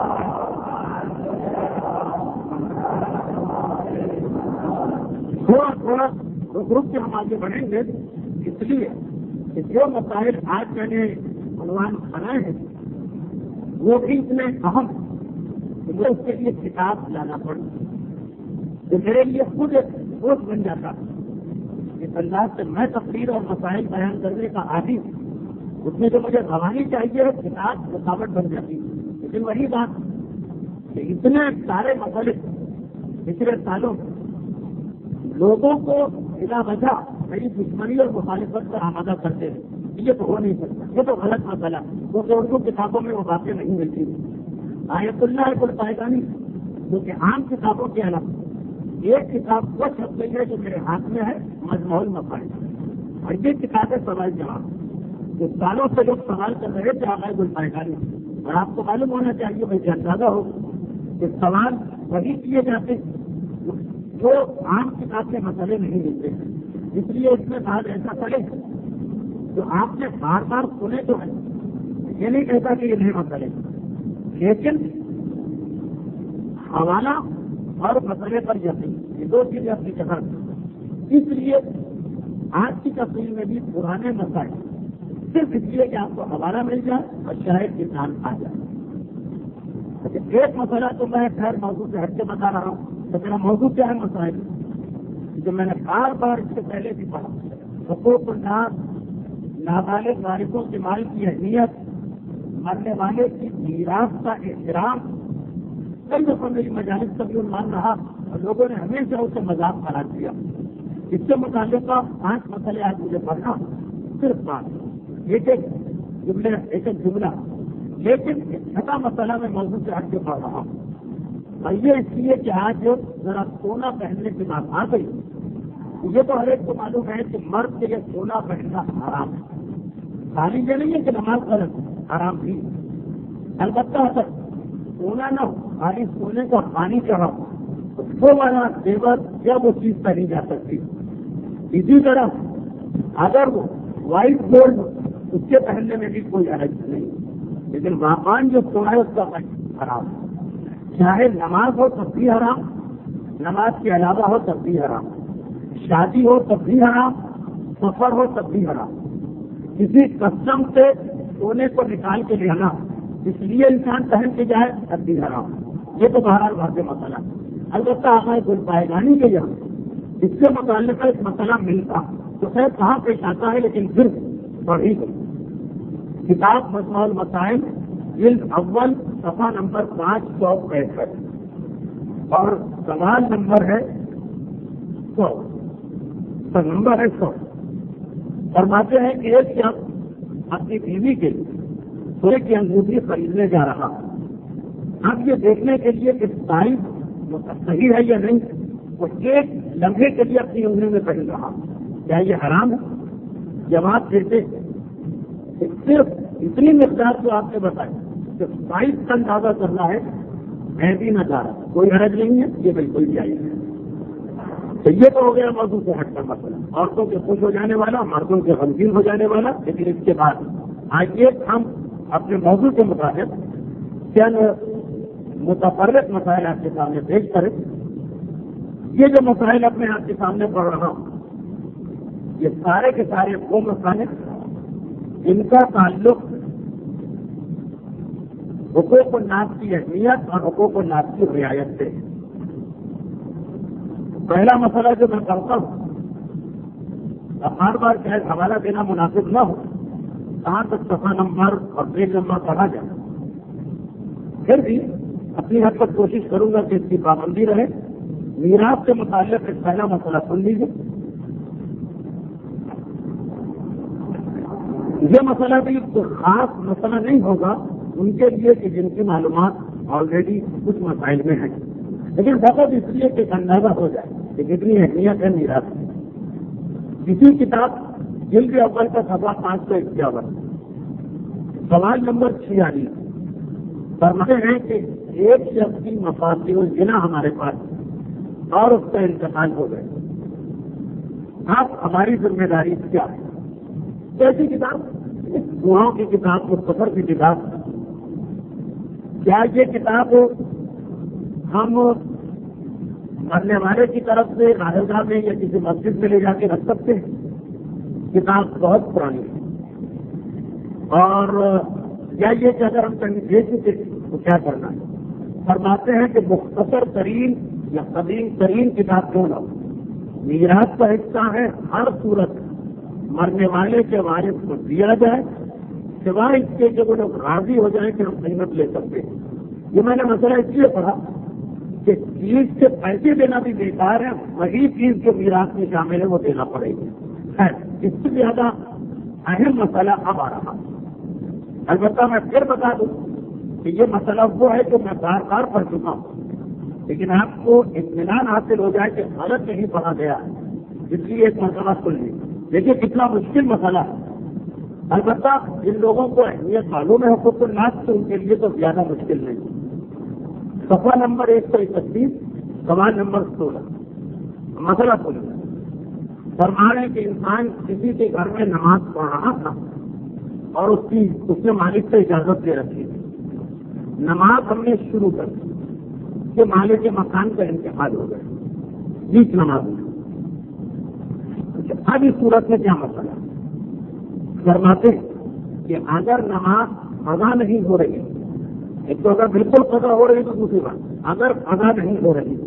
تھوڑا رک کے ہم آگے بڑھیں گے. اس لیے کہ جو مسائل آج میں نے عنوان بنائے ہیں وہ بھی اتنے اہم مجھے اس کے لیے کتاب لانا پڑا جو میرے لیے خود ایک بوجھ بن جاتا. اس انداز سے میں تقریر اور مسائل بیان کرنے کا عادی ہوں. اس میں جو مجھے روانی چاہیے ہے کتاب رکاوٹ بن جاتی. لیکن وہی بات کہ اتنے سارے مسئلے پچھلے سالوں لوگوں کو بلا وجہ میری دشمنی اور مخالفت پر آمادہ کرتے ہیں. یہ تو ہو نہیں سکتا. یہ تو غلط مسئلہ کیونکہ اردو کتابوں میں وہ باتیں نہیں ملتی. آیت اللہ الفائدانی جو کہ عام کتابوں کے علاوہ ایک کتاب وہ چھپ گئی ہے جو میرے ہاتھ میں ہے مجموع المفاہیم. اور یہ کتابیں سوال جواب جو سالوں سے لوگ سوال کر رہے تھے عقائد الفائدانی. اور آپ کو معلوم ہونا چاہیے بھائی اندازہ ہو کہ سوال وہی کیے جاتے جو عام کتاب کے مسئلے نہیں ملتے. اس لیے اس میں بات ایسا کرے جو آپ نے بار بار سنے تو ہے. یہ نہیں کہتا کہ یہ نہیں مسئلے لیکن حوالہ اور مسئلے پر یقین یہ دو چیزیں اپنی جگہ. اس لیے آج کی تفصیل میں بھی پرانے مسائل صرف اس لیے کہ آپ کو حوالہ مل جائے اور شاید کسان آ جائے. ایک مسئلہ تو میں خیر موضوع سے ہٹ کے بتا رہا ہوں. تو میرا موضوع کیا ہے مسائل جو میں نے بار بار اس سے پہلے بھی پڑھا. حقوق الناس نابالغ وارثوں کے مال کی اہمیت مرنے والے کی میراث کا احترام. کئی دفعہ میری مجالس کا بھی عنوان رہا اور لوگوں نے ہمیشہ اسے مذاق قرار دیا. اس سے متعلق 5 مسئلے آج مجھے پڑھنا صرف 5 ایک ایک جملہ لیکن چھٹا مسئلہ میں موضوع سے ہٹ کے پڑھ رہا ہوں. اور یہ اس لیے کہ آج ذرا سونا پہننے کی بات آ گئی. یہ تو ہر ایک کو معلوم ہے کہ مرد کے لیے سونا پہننا حرام ہے. خالی یہ نہیں ہے کہ نماز غلط حرام بھی. البتہ اگر سونا نہ ہو خالی سونے کا پانی چڑھا وہ والا زیور یا وہ چیز پہنی جا سکتی. اسی طرح اگر وہ وائٹ گولڈ اس کے پہننے میں بھی کوئی حرج نہیں. لیکن واقعان جو سونا ہے اس کا حرام ہے. چاہے نماز ہو تب بھی حرام, نماز کے علاوہ ہو تب بھی حرام, شادی ہو تب بھی حرام, سفر ہو تب بھی حرام. کسی کسٹم سے سونے کو نکال کے لینا اس لیے انسان پہن کے جائے تب بھی حرام. یہ تو بہرحال واضح مسئلہ. البتہ عقائد الفائدانی کے یہاں اس سے متعلق ایک مسئلہ ملتا تو خیر کہاں پیش آتا ہے لیکن پھر پڑھی گئی. کتاب مجموع المسائل جلد اول صفحہ نمبر 565 اور سوال نمبر ہے 100. نمبر ہے 100. فرماتے ہیں کہ ایک شخص اپنی بیوی کے سونے کی انگوٹھی خریدنے جا رہا. اب یہ دیکھنے کے لیے کہ سائز صحیح ہے یا نہیں وہ ایک لمحے کے لیے اپنی انگلی میں پہن رہا. کیا یہ حرام ہے؟ جواب دیتے صرف اتنی مقدار جو آپ نے بتائی کہ سائز کا اندازہ کرنا ہے میں بھی نہ جا رہا, کوئی حرج نہیں ہے, یہ بالکل جائز ہے. تو یہ تو ہو گیا موضوع سے ہٹ کر مسئلہ. عورتوں کے خوش ہو جانے والا, مردوں کے غمگین ہو جانے والا. لیکن اس کے بعد آئیے ہم اپنے موضوع کے مطابق چند متفرق مسائل آپ کے سامنے پیش کریں. یہ جو مسائل اب میں آپ کے سامنے پڑھ رہا ہوں یہ سارے کے سارے وہ مسائل ان کا تعلق حقوق الناس کی اہمیت اور حقوق الناس کی رعایت سے. پہلا مسئلہ جو میں کرتا ہوں ہر بار شاید حوالہ دینا مناسب نہ ہو، کہاں تک صفحہ نمبر اور پیج نمبر پڑھا جائے، پھر بھی اپنی حد تک کوشش کروں گا کہ اس کی پابندی رہے۔ میراث سے متعلق ایک پہلا مسئلہ سن لیجیے۔ یہ مسئلہ بھی کوئی خاص مسئلہ نہیں ہوگا ان کے لیے کہ جن کی معلومات آلریڈی کچھ مسائل میں ہیں، لیکن فقط اس لیے کہ اندازہ ہو جائے کہ کتنی اہمیت ہے میراث کی۔ کسی کتاب جلد اول کا صفحہ 551 سوال نمبر 46 فرماتے ہیں کہ ایک شخص کی مفاسد الزنا ہمارے پاس اور اس کا انتقال ہو گئے، اب ہماری ذمہ داری کیا ہے؟ ایسی کتاب گناہوں کی کتاب، مختصر کی کتاب، کیا یہ کتاب ہم مرنے والے کی طرف سے راہگاہ میں یا کسی مسجد میں لے جا کے رکھ سکتے ہیں؟ کتاب بہت پرانی ہے، اور یا یہ کہ اگر ہم کہیں دے چکے تو کیا کرنا ہے؟ فرماتے ہیں کہ مختصر ترین یا قدیم ترین کتاب کیوں نہ ہو، میراث کا حصہ ہے، ہر صورت مرنے والے کے وارث کو دیا جائے، سوائے اس کے کہ وہ لوگ راضی ہو جائیں کہ ہم قیمت لے سکتے ہیں۔ یہ میں نے مسئلہ اس لیے پڑھا کہ چیز سے پیسے دینا بھی بیکار ہے، وہی چیز جو میراث میں شامل ہے وہ دینا پڑے گا۔ اس سے زیادہ اہم مسئلہ اب آ رہا ہے۔ البتہ میں پھر بتا دوں کہ یہ مسئلہ وہ ہے جو میں بار بار پڑھ چکا ہوں، لیکن آپ کو اطمینان حاصل ہو جائے کہ غلط نہیں پڑھا گیا ہے، اس لیے ایک مسئلہ سن لیجیے۔ دیکھیے کتنا مشکل مسئلہ ہے، البتہ جن لوگوں کو اہمیت معلوم ہے حقوق الناس سے ان کے لیے تو زیادہ مشکل نہیں۔ صفحہ نمبر 131 سوال نمبر 16 مسئلہ سنیے۔ فرما رہے ہیں کہ انسان کسی کے گھر میں نماز پڑھ رہا تھا اور اس نے مالک سے اجازت دے رکھی تھی، نماز ہم نے شروع کر دی کہ مالک کے مکان کا انتقال ہو گیا بیچ نماز میں۔ اب اس صورت میں کیا مسئلہ ہے؟ فرماتے ہیں کہ اگر نماز قضا نہیں ہو رہی، ایک تو اگر بالکل قضا ہو رہی تو دوسری بات، اگر قضا نہیں ہو رہی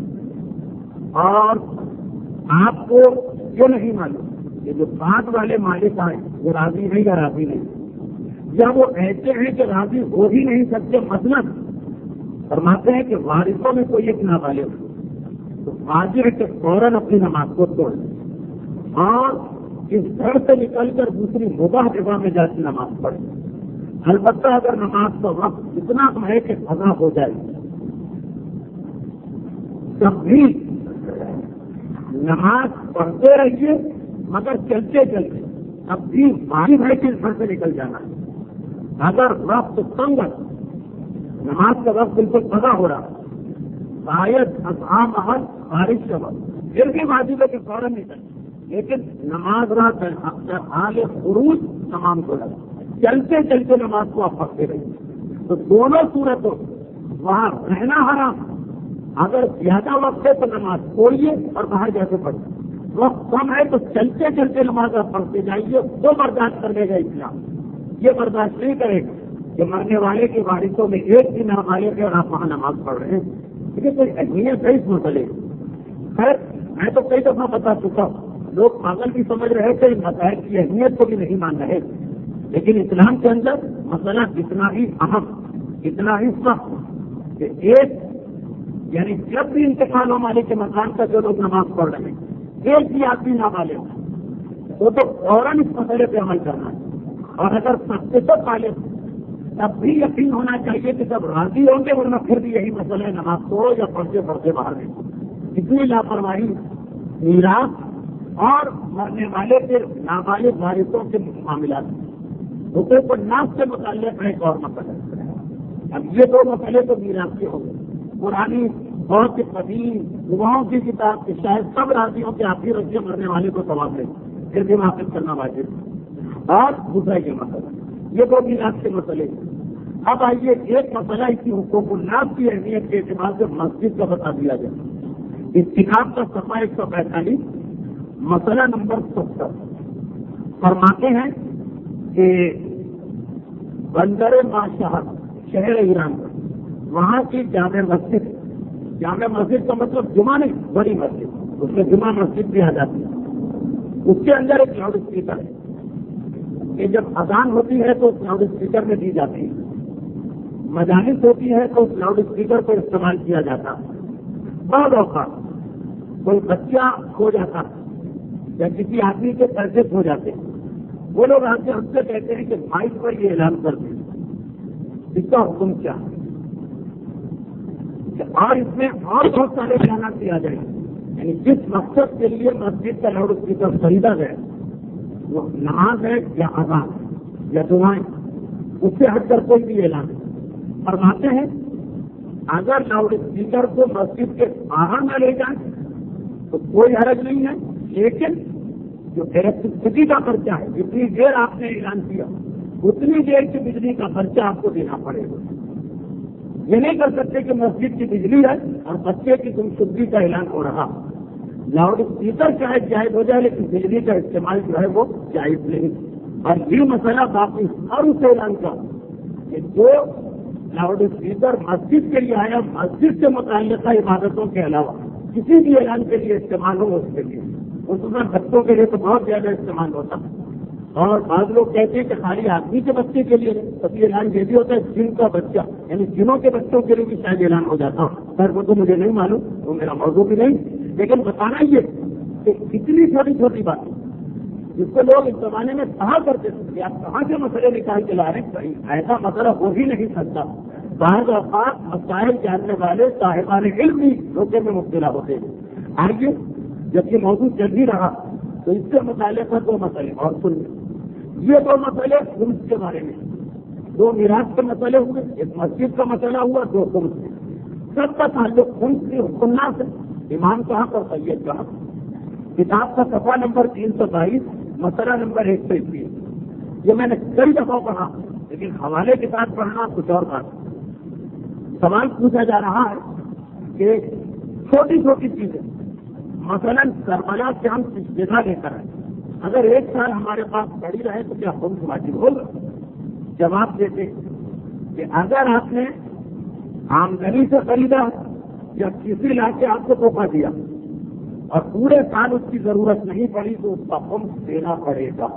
اور آپ کو یہ نہیں معلوم کہ جو بعد والے مالک آئے وہ راضی نہیں یا راضی نہیں، یا وہ ایسے ہیں کہ راضی ہو ہی نہیں سکتے، مثلاً فرماتے ہیں کہ وارثوں میں کوئی ایک نابالغ ہو تو واجب ہے کہ فوراً اپنی نماز کو توڑ دیں اور اس گھر سے نکل کر دوسری مباح جگہ میں جا کے نماز پڑھیں۔ البتہ اگر نماز کا وقت اتنا ہے کہ قضا ہو جائے تب بھی نماز پڑھتے رہیے، مگر چلتے چلتے اب بھی واجب ہے کہ اس گھر سے نکل جانا ہے۔ اگر وقت تنگ ہے، نماز کا وقت بالکل قضا ہو رہا، شاید اذان محل بارش کا وقت، پھر بھی واجب ہے کہ فوراً نکل، لیکن نماز رات حال خروج تمام کو لگا، چلتے چلتے نماز کو آپ پڑھتے رہیے۔ تو دونوں صورتوں وہاں رہنا حرام، اگر زیادہ وقت ہے تو نماز چھوڑیے اور باہر جا کے پڑھیے، وقت کم ہے تو چلتے چلتے نماز آپ پڑھتے جائیے، وہ برداشت کرنے گا اسلام۔ یہ برداشت نہیں کرے گا کہ مرنے والے کے وارثوں میں ایک بھی نابالغ ہے اور آپ وہاں نماز پڑھ رہے ہیں، لیکن کوئی اہمیت ہے اس مسئلے کی۔ خیر میں تو کئی دفعہ بتا چکا ہوں، لوگ پاگل بھی سمجھ رہے تھے، مسائل کی اہمیت کو بھی نہیں مان رہے تھے، لیکن اسلام کے اندر مسئلہ اتنا ہی اہم، اتنا ہی سخت کہ ایک یعنی جب بھی انتقال ہو مالک کے مکان کا جو لوگ نماز پڑھ رہے ہیں، ایک بھی آدمی نابالغ وہ تو فوراً اس مسئلے پہ عمل کرنا ہے، اور اگر سب سے سب بالغ تب بھی یقین ہونا چاہیے کہ سب راضی ہوں گے، ورنہ پھر بھی یہی مسئلہ ہے، نماز توڑو یا پڑھتے پڑھتے باہر نہیں۔ اتنی لاپرواہی میراث اور مرنے والے کے نابالغ وارثوں کے معاملات حقوق الناس سے متعلق ایک اور مسئلہ ہے۔ اب یہ دو مسئلے تو میراث کے ہوں گے، پرانی بہت سے قدیم گواہوں کی کتاب کے شاید سب راضی ہوں کہ آپ ہی رکھے مرنے والے کو ثواب لیں، پھر بھی واپس کرنا واجب، اور دوسرا یہ مسئلہ، یہ دو میراث کے مسئلے۔ اب آئیے ایک مسئلہ اس کی حقوق الناس کی اہمیت کے اعتبار سے مسجد کا بتا دیا جائے۔ اس کتاب کا صفحہ 145 مسئلہ نمبر 70 فرماتے ہیں کہ بندر ماشہر شہر ایران وہاں کی جامع مسجد کا مطلب جمعہ نہیں، بڑی مسجد، اس میں جمعہ مسجد بھی آ جاتی ہے، اس کے اندر ایک لاؤڈ اسپیکر ہے کہ جب اذان ہوتی ہے تو اس لاؤڈ اسپیکر میں دی جاتی ہے، مجالس ہوتی ہے تو اس لاؤڈ اسپیکر کو استعمال کیا جاتا ہے۔ بعض اوقات کوئی بچہ کھو جاتا یا کسی آدمی کے پیسے کھو جاتے، وہ لوگ آ کے ہم سے کہتے ہیں کہ مائک پر یہ اعلان کر دیں، اس کا حکم کیا ہے؟ اور اس میں اور بہت سارے اعلانات کیا جائیں، یعنی جس مقصد کے لیے مسجد کا لاؤڈ اسپیکر خریدا گیا وہ نماز ہے یا اذان یا دعائیں، اس سے ہٹ کر کوئی بھی اعلان فرماتے ہیں اگر لاؤڈ اسپیکر کو مسجد کے باہر نہ لے جائیں تو کوئی حرج نہیں ہے، لیکن جو الیکٹرسٹی کا خرچہ ہے جتنی دیر آپ نے اعلان کیا اتنی دیر کی بجلی کا خرچہ آپ کو دینا پڑے گا۔ یہ نہیں کر سکتے کہ مسجد کی بجلی ہے اور بچے کی گمشدگی کا اعلان ہو رہا، لاؤڈ اسپیکر شاید جائز ہو جائے لیکن بجلی کا استعمال جو ہے وہ جائز نہیں۔ اور یہ مسئلہ باقی ہر اس اعلان کا کہ جو لاؤڈ اسپیکر مسجد کے لیے آیا مسجد سے متعلقہ عبادتوں کے علاوہ کسی بھی اعلان کے لیے استعمال ہو، اس کے لیے خصوصاً بچوں کے لیے تو بہت زیادہ استعمال ہوتا ہے، اور بعض لوگ کہتے ہیں کہ خالی آدمی کے بچے کے لیے کبھی اعلان یہ بھی ہوتا ہے جن کا بچہ یعنی جنوں کے بچوں کے لیے بھی شاید اعلان ہو جاتا ہو، خیر وہ تو مجھے نہیں معلوم، وہ میرا موضوع بھی نہیں، لیکن بتانا یہ کہ اتنی چھوٹی چھوٹی باتیں جس کو لوگ اس زمانے میں کہا کرتے تھے کہ آپ کہاں سے مسئلے نکال کے لا رہے ہیں، ایسا مسئلہ ہو ہی نہیں سکتا۔ بعض اوقات مسائل جاننے والے صاحبان علم بھی دھوکے میں مبتلا ہوتے ہیں۔ آئیے جب یہ موضوع چل ہی رہا تو اس سے متعلق ہے دو مسئلے اور سن لیں۔ یہ دو مسئلے خمس کے بارے میں، دو میراث کے مسئلے ہوئے، ایک مسجد کا مسئلہ ہوا، دو خمس کے، سب کا تعلق خمس کی حکمناس سے۔ امام کہاں پر سید کہاں، کتاب کا صفحہ نمبر 322 مسئلہ نمبر 121۔ یہ میں نے کئی دفعہ پڑھا لیکن حوالے کے ساتھ پڑھنا کچھ اور بات۔ سوال پوچھا جا رہا ہے کہ چھوٹی چھوٹی چیزیں مثلاً کربلا سے ہم جگہ لے کر آئے، اگر ایک سال ہمارے پاس پڑی رہے تو کیا خمس واجب ہوگا؟ جواب دیتے کہ اگر آپ نے آمدنی سے خریدا یا کسی علاقے آپ کو تحفہ دیا اور پورے سال اس کی ضرورت نہیں پڑی تو اس کا خمس دینا پڑے گا۔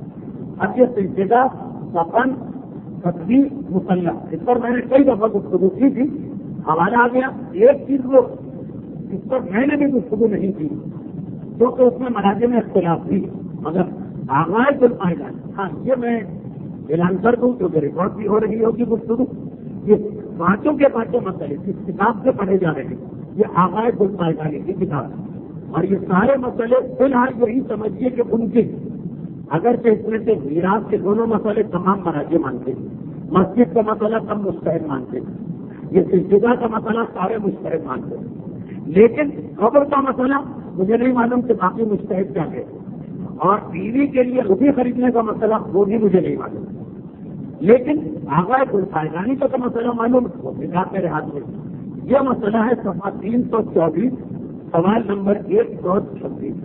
اب یہ سلسلہ سفن تصویر مسلح اس پر میں نے کئی دفعہ گفتگو کی تھی، حوالہ آ گیا۔ ایک چیز وہ اس پر میں نے بھی گفتگو نہیں کی کیونکہ اس میں مراجع میں اختلاف تھی، مگر آغاز القاعدہ ہاں یہ میں اعلان کر دوں کیونکہ ریکارڈ بھی ہو رہی ہوگی گفتگو، یہ پانچوں کے پانچوں مسئلے جس کتاب سے پڑھے جا رہے ہیں یہ آغاز القاعدہ کی کتاب ہے، اور یہ سارے مسئلے فی الحال یہی سمجھیے کہ ان کے اگرچہ اس میں سے میراث کے دونوں مسئلے تمام مراجع مانتے ہیں، مسجد کا مسئلہ سب مستحد مانتے ہیں، یہ سلسلہ کا مسئلہ سارے مستحد مانتے ہیں، لیکن قبر کا مسئلہ مجھے نہیں معلوم کہ باقی مستحد کیا ہے، اور بیوی کے لیے روٹی خریدنے کا مسئلہ وہ بھی مجھے نہیں معلوم، لیکن آغاز القاعدانی کا مسئلہ معلوم وہ نکاح میرے ہاتھ میں۔ یہ مسئلہ ہے صفحہ 324 سوال نمبر 136۔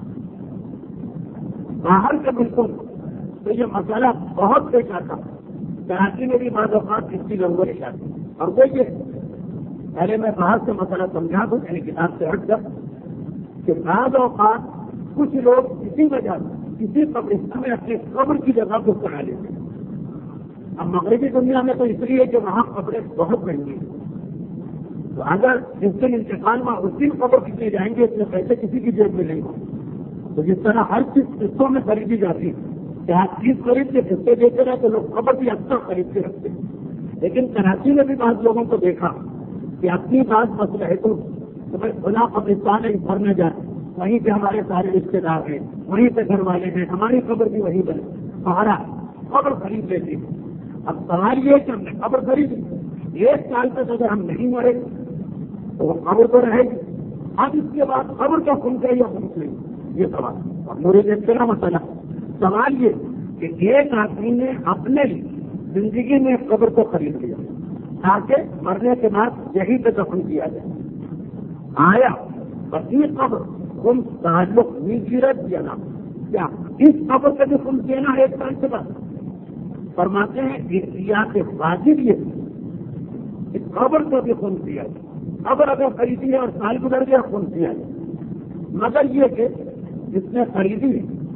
باہر کے ملکوں تو یہ مسئلہ بہت پیچا تھا، کراچی میں بھی بعض اوقات اس کی ضرورت آتی، اور وہ یہ پہلے میں باہر سے مسئلہ سمجھا دوں یعنی کتاب سے ہٹ کر کہ بعض اوقات کچھ لوگ کسی وجہ سے کسی قبرستان میں اپنی قبر کی جگہ کو کرا لیتے ہیں۔ اب مغربی دنیا میں تو اس لیے کہ وہاں قبریں بہت مہنگی ہیں، تو اگر جس دن انتقال میں اس دن قبر کتنے جائیں گے اتنے پیسے کسی کی جیب میں نہیں ہوں، تو جس طرح ہر چیز قسطوں میں خریدی جاتی ہے کہ آپ چیز خرید کے قسطیں دیتے رہے تو لوگ قبر بھی اکثر خرید کے رکھتے ہیں، لیکن کراچی میں بھی بعض لوگوں کو دیکھا کہ اپنی بات مسئلہ ہے تو کھلا قبرستان ہے گھر میں جائیں، وہیں پہ ہمارے سارے رشتے دار ہیں، وہیں پہ گھر والے ہیں، ہماری قبر بھی وہیں بنے، سہارا قبر خرید لیتے ہیں۔ اب سوال یہ کہ ہم نے قبر خریدی، ایک سال تک اگر ہم نہیں مرے تو وہ قبر تو رہے گی، اب اس کے بعد قبر کا خون ہے یا خون نہیں، یہ سوال اور میرے دیکھنا مسئلہ۔ سوال یہ کہ ایک آدمی نے اپنے زندگی میں قبر کو خرید لیا تاکہ مرنے کے بعد یہی پہ دفن کیا جائے، آیا بقی قبر خون تعلق نیچرت یا نہ، کیا اس قبر کا بھی خون دینا ہے ایک سال کے بعد؟ فرماتے ہیں احتیاط واجب یہ کہ قبر کو بھی خون دیا جائے، قبر اگر خریدی ہے اور سال گزر گیا خون دیا جائے، مگر یہ کہ جس نے خریدی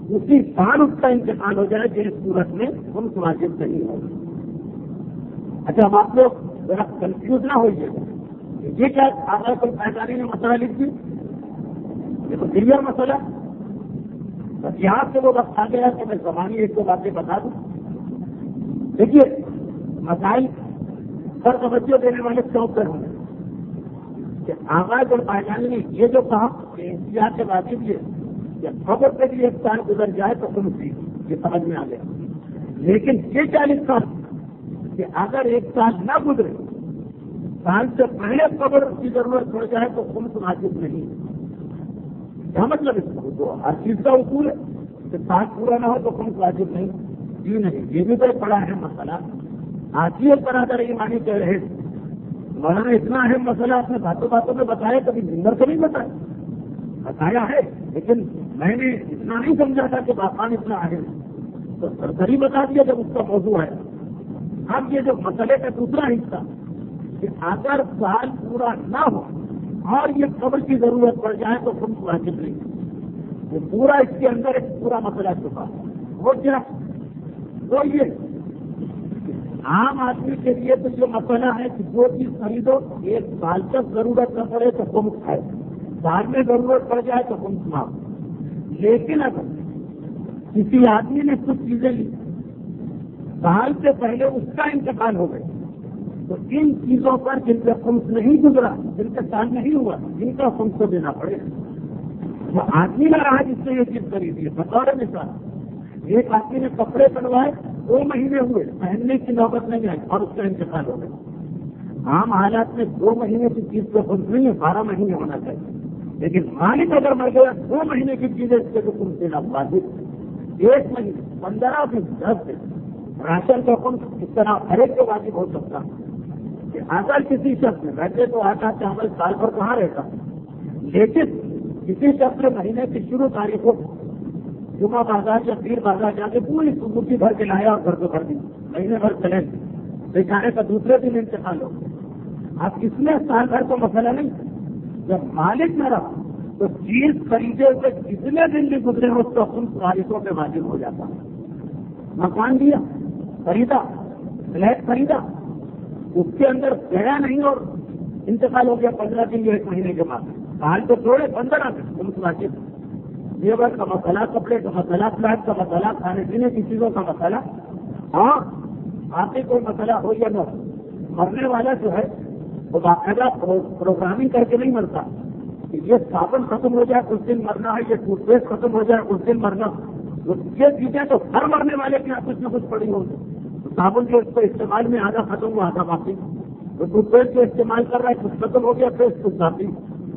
اسی سال اس کا انتقال ہو جائے جس صورت میں ہم واجب نہیں ہو. اچھا اب آپ لوگ ذرا کنفیوز نہ ہوئیے گا. یہ کیا آغا کوئی پہچانی نے مسئلہ لکھ دی؟ یہ تو کلیئر مسئلہ. بس یہاں سے وہ وقت آ گیا کہ میں زبانی ایک دو باتیں بتا دوں. دیکھیے مسائل پر توجہ دینے والے چوک پر ہوں کہ آغا جو پہچانی نے یہ جو کہا کہ احتیاط کے واجب یہ کہ خبر سے بھی ایک سال گزر جائے تو تم سی یہ سمجھ میں آ گیا. لیکن یہ 40 سال کہ اگر ایک سال نہ گزرے سال سے پہلے قبر کی ضرورت پڑ جائے تو تم واجب نہیں. کیا مطلب اس کو تو ہر چیز کا اصول ہے کہ سال پورا نہ ہو تو تم واجب نہیں. جی نہیں, یہ بھی تو بڑا اہم مسئلہ. آج ہی ایک برادر ایمانی کہہ رہے تھے مولانا اتنا اہم مسئلہ آپ نے باتوں باتوں میں بتایا, کبھی زندر کو نہیں بتایا ہے, لیکن میں نے اتنا نہیں سمجھا تھا کہ باقان اتنا اہم تو سرسری بتا دیا جب اس کا موضوع ہے. اب یہ جو مسئلے کا دوسرا حصہ کہ اگر سال پورا نہ ہو اور یہ قبر کی ضرورت پڑ جائے تو تم واجب نہیں. وہ پورا اس کے اندر ایک پورا مسئلہ چھپا وہ کیا, وہ یہ عام آدمی کے لیے تو یہ مسئلہ ہے کہ جو چیز خریدو ایک سال تک ضرورت نہ پڑے تو تم کھائے, سال میں ضرورت پڑ جائے تو تم سناؤ. لیکن اگر کسی آدمی نے کچھ چیزیں لی سال سے پہلے اس کا انتقال ہو گیا تو ان چیزوں پر جن کا خمس نہیں گزرا, جن کا سال نہیں ہوا, جن کا خمس کو دینا پڑے. وہ آدمی نہ رہا جس نے یہ چیز خریدی ہے. بطور مثال ایک آدمی نے کپڑے بنوائے 2 مہینے ہوئے, پہننے کی نوبت نہیں آئی اور اس کا انتقال ہو گیا. عام حالات میں 2 مہینے کی چیز کا خمس نہیں ہے, 12 مہینے ہونا چاہیے. لیکن مالک اگر مر گیا 2 مہینے کی چیزیں اس کے تو خمس دینا واجب. 1 مہینے 15 دن 10 دن راشن کا خمس اس طرح ہر ایک کو واجب ہو سکتا کہ اگر کسی شخص میں ویسے تو آٹا چاول سال بھر کہاں رہتا, لیکن کسی شخص میں مہینے کی شروع تاریخ کو جمعہ بازار یا پیر بازار جا کے پوری سبوتی بھر کے لایا اور گھر کو بھر دی, مہینے بھر چلے بیچارے کا دوسرے دن انتقال ہو. اب اس میں سال بھر کو مسئلہ نہیں. جب مالک نہ رہا تو چیز خریدے ہوئے جتنے دن بھی گزرے ہو تو ان تاریخوں پہ واجب ہو جاتا. مکان دیا, خریدا, فلیٹ خریدا, اس کے اندر گیا نہیں اور انتقال ہو گیا 15 دن یا 1 مہینے کے بعد, سال تو چھوڑے 15 دن تم واجب. لیبر کا مسئلہ, کپڑے کا مسئلہ, فلیٹ کا مسئلہ, کھانے پینے کی چیزوں کا مسئلہ. ہاں آپ کے کوئی مسئلہ ہو یا نہ ہو, مرنے والا جو ہے وہ باقاعدہ پروگرامنگ کر کے نہیں مرتا کہ یہ صابن ختم ہو جائے اس دن مرنا ہے, یہ ٹوتھ پیسٹ ختم ہو جائے اس دن مرنا. یہ چیزیں تو ہر مرنے والے کے یہاں کچھ نہ کچھ پڑی ہوگی. صابن جو اس کو استعمال میں آدھا ختم ہوا آدھا باقی, تو ٹوتھ پیسٹ جو استعمال کر رہا ہے کچھ ختم ہو گیا پیسٹ کچھ باقی.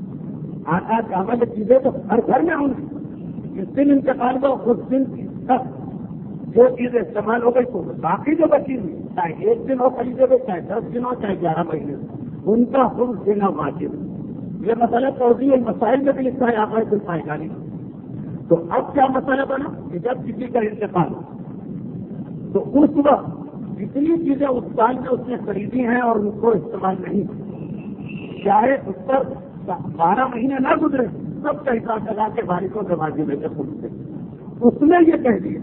آٹا چاول چیزیں تو ہر گھر میں ہوں گی. جس دن انتقال ہوا اس دن تک جو چیزیں استعمال ہو گئی تو باقی جو بچی ہوئی چاہے 1 دن ہو خریدے ہوئے, چاہے 10 دن ہو, چاہے 11 مہینے ہو, ان کا خمس دینا واجب. یہ مسئلہ توضیح مسائل میں بھی لکھا ہے آپ کو پائے جانے. تو اب کیا مسئلہ بنا کہ جب کسی کا انتقال ہو تو اس وقت جتنی چیزیں اس سال میں اس نے خریدی ہیں اور ان کو استعمال نہیں, چاہے اس پر 12 مہینے نہ گزرے, سب کا حساب لگا کے بارشوں کے واجب ہے خود سے. اس نے یہ کہہ دیا